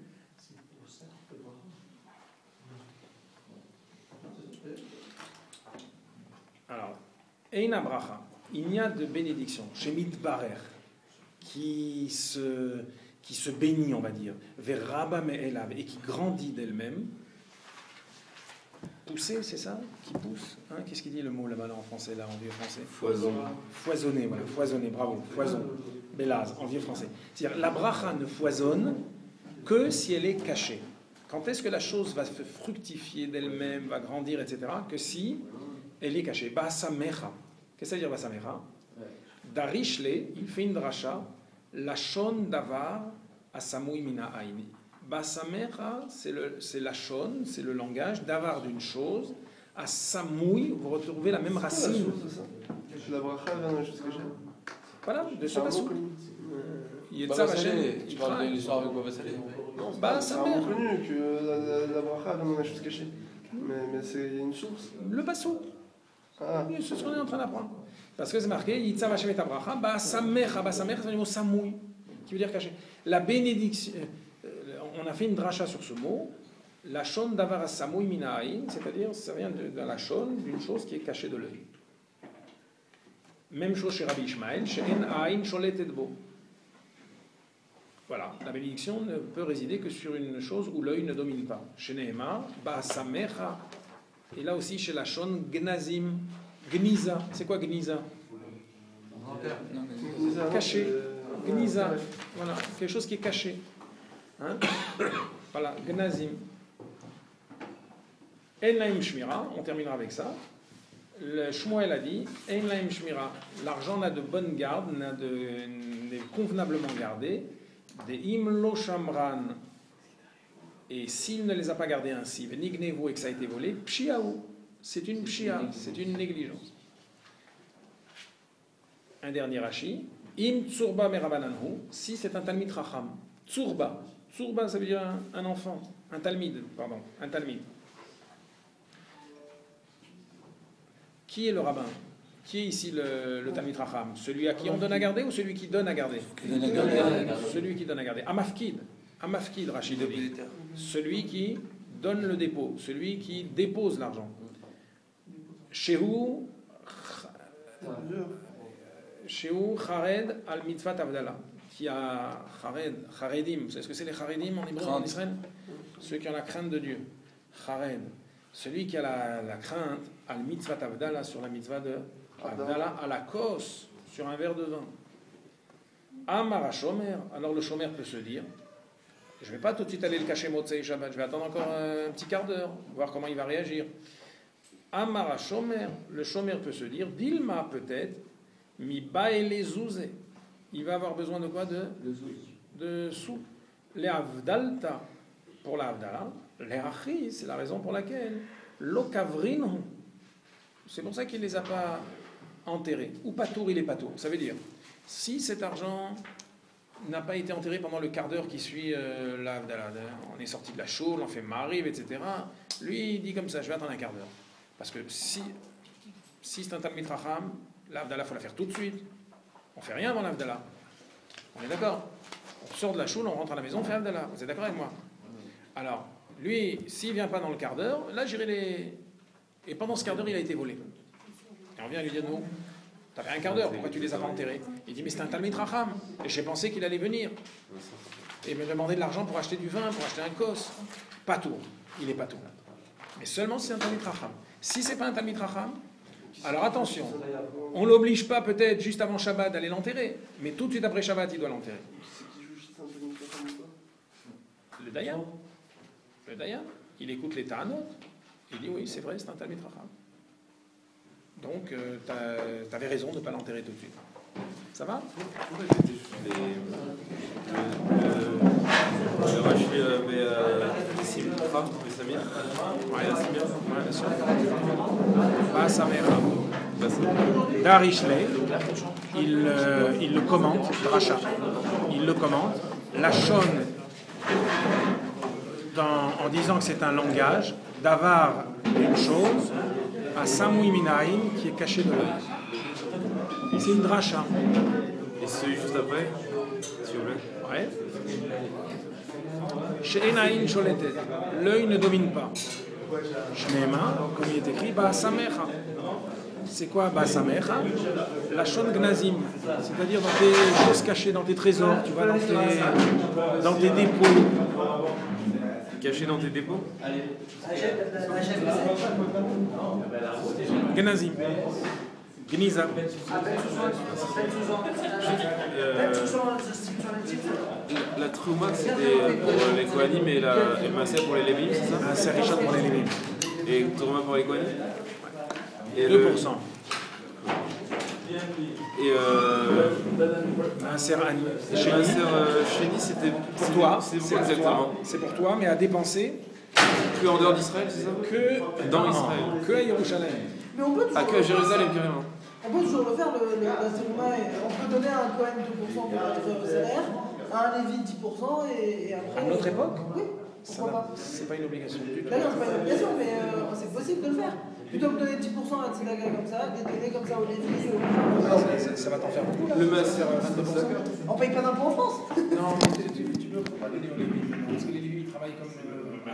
Alors, Ein bracha, il n'y a de bénédiction. Shemit barer, qui se bénit, on va dire, veraba me'elav, et qui grandit d'elle-même. Pousser, c'est ça? Qui pousse, hein? Qu'est-ce qu'il dit le mot là-bas en français, là, en vieux français? Foisonner, voilà, foisonner, bravo, foison. Bélaz, en vieux français. C'est-à-dire, la bracha ne foisonne que si elle est cachée. Quand est-ce que la chose va se fructifier d'elle-même, va grandir, etc., que si elle est cachée? Basamecha. Qu'est-ce que ça veut dire Basamecha? Darishle, il fait une dracha, lachon davar asamui mina aini. Basamecha, c'est la shon, c'est le langage, davar d'une chose, à Samoui, vous retrouvez la même C'est quoi la racine. source de ça? La bracha vient d'un chose que j'aime. Voilà, de ce C'est un passage. mot connu. Yetzav Baba Hashem Salé, tu parles de Yitra. l'histoire avec Baba Salé. Non, Bah, c'est sa un mère. mot connu que la bracha vient d'un chose cachée. Mais il y a une source. Le passou. Ah, C'est ce qu'on est en train d'apprendre. Parce que c'est marqué Yitzav Hashem et Abracha, Ba'asamecha, Ba'asamecha, c'est le mot Samoui, qui veut dire caché. La bénédiction, on a fait une dracha sur ce mot, la shon davar Samoui minaïn, c'est-à-dire ça vient de la shon, d'une chose qui est cachée de l'œil. Même chose chez Rabbi Ishmael, chez En Aïn Sholet Edbo. Voilà, la bénédiction ne peut résider que sur une chose où l'œil ne domine pas. Chez Nehema, Ba'asamecha, et là aussi chez la shon Gnazim, Gniza. C'est quoi Gniza? Non, mais- Caché. Gniza. Voilà, quelque chose qui est caché. Hein? Voilà, Gnazim. En laim shmira, on terminera avec ça. Le Shmuel a dit En laim shmira, l'argent n'a de bonne garde, n'est convenablement gardé. Des im lo shamran. Et s'il ne les a pas gardés ainsi, venignevu, et que ça a été volé, pshiaou. C'est une pshia, c'est une négligence. Un dernier rashi. Im tsurba merabananhu, si c'est un talmid racham. Tsurba. Tsurba, ça veut dire un enfant. Un talmid, pardon. Un talmid. Qui est le rabbin? Qui est ici le talmid racham? Celui à qui on donne à garder ou celui qui donne à garder? Celui qui donne à garder. Amafkid. Amafkid, Rachid dit. Celui qui donne le dépôt. Celui qui dépose l'argent. Shehu Chared al mitzvah Avdala, qui a Charedim. Vous savez ce que c'est les Charedim en hébreu en Israël? Ceux qui ont la crainte de Dieu. Chared. Celui qui a la crainte al mitzvah Avdala, sur la mitzvah de Avdala, à la kos, sur un verre de vin. Amar Shomer. Alors le Shomer peut se dire, je ne vais pas tout de suite aller le cacher Motzei Shabbat, je vais attendre encore un petit quart d'heure, voir comment il va réagir. Amara Shomer, le Shomer peut se dire, Dilma peut-être, Mi Baele Zouze. Il va avoir besoin de quoi? De sous. Les Avdalta, pour la Avdala, les Achis, c'est la raison pour laquelle, Lokavrin, c'est pour ça qu'il ne les a pas enterrés. Ou Patour, il est Patour. Ça veut dire, si cet argent n'a pas été enterré pendant le quart d'heure qui suit la Avdala, on est sorti de la choule, on fait Mariv, etc. Lui, il dit comme ça, je vais attendre un quart d'heure. Parce que si c'est un Talmid Racham, l'Avdala, il faut la faire tout de suite. On ne fait rien avant l'Avdala. On est d'accord? On sort de la choule, on rentre à la maison, on fait Avdala. Vous êtes d'accord avec moi? Alors, lui, s'il ne vient pas dans le quart d'heure, là, j'irai les... Et pendant ce quart d'heure, il a été volé. Et on vient lui dire, non, tu avais un quart d'heure, pourquoi tu ne les as pas enterrés? Il dit, mais c'est un Talmid Racham. Et j'ai pensé qu'il allait venir. Et me demander de l'argent pour acheter du vin, pour acheter un kos. Pas tout. Il n'est pas tout. Mais seulement si c'est un Talmid Racham. Si c'est pas un Talmid Racham, alors attention, on l'oblige pas peut-être juste avant Shabbat d'aller l'enterrer, mais tout de suite après Shabbat, il doit l'enterrer. c'est qui juge si c'est un Talmid Racham ou pas? Le Dayan. Le Dayan, il écoute les Ta'anot. Il dit oui, c'est vrai, c'est un Talmid Racham. Donc, tu avais raison de ne pas l'enterrer tout de suite. Ça va? Le Rashi Simcha, Samir. Ouais, bien sûr. Pas sa mère. Darishley, il le commente, Dracha. Il le commente. La Shon, en disant que c'est un langage, d'avar une chose, à Samoui Minaïm, qui est caché de l'œil. C'est une Dracha. Et celui juste après, s'il vous plaît. Ouais. Chez Enaïn Sholetet, l'œil ne domine pas. Shneema, comme il est écrit, Ba'asamecha. C'est quoi Ba'asamecha? La Shon Gnazim, c'est-à-dire dans tes choses cachées, dans tes trésors, tu vois, dans tes dépôts. Caché dans tes dépôts? Gnazim. Gniza. La Trouma, c'était pour les Kohanim et le Maser pour les Lévim, c'est ça? C'est Richard pour les Lévim. Et Trouma pour les Kohanim? Et 2%. Et Maaser Ani. Maser Chéni, c'était Pour toi. c'est pour exactement. C'est pour toi, mais à dépenser Que en dehors d'Israël, c'est ça? Que Dans Israël. Que à Yerushalem. Mais on peut toujours Ah, que à le faire, Jérusalem, ça. carrément. On peut toujours le faire, la Terouma, on peut donner à un Cohen 2% pour être salaire, à un Lévi 10% et après. À notre époque, Oui, ça pourquoi n'a- pas. c'est pas une obligation du tout. Là, non, c'est pas une obligation, mais c'est possible de le faire. Plutôt que de donner 10% à Tzedaka comme ça, de donner comme ça au Lévi, Ça va t'en faire beaucoup là. Le masseur, on paye pas d'impôts en France. Non, mais tu peux pas donner aux Lévis. Parce que les Lévis, ils travaillent comme.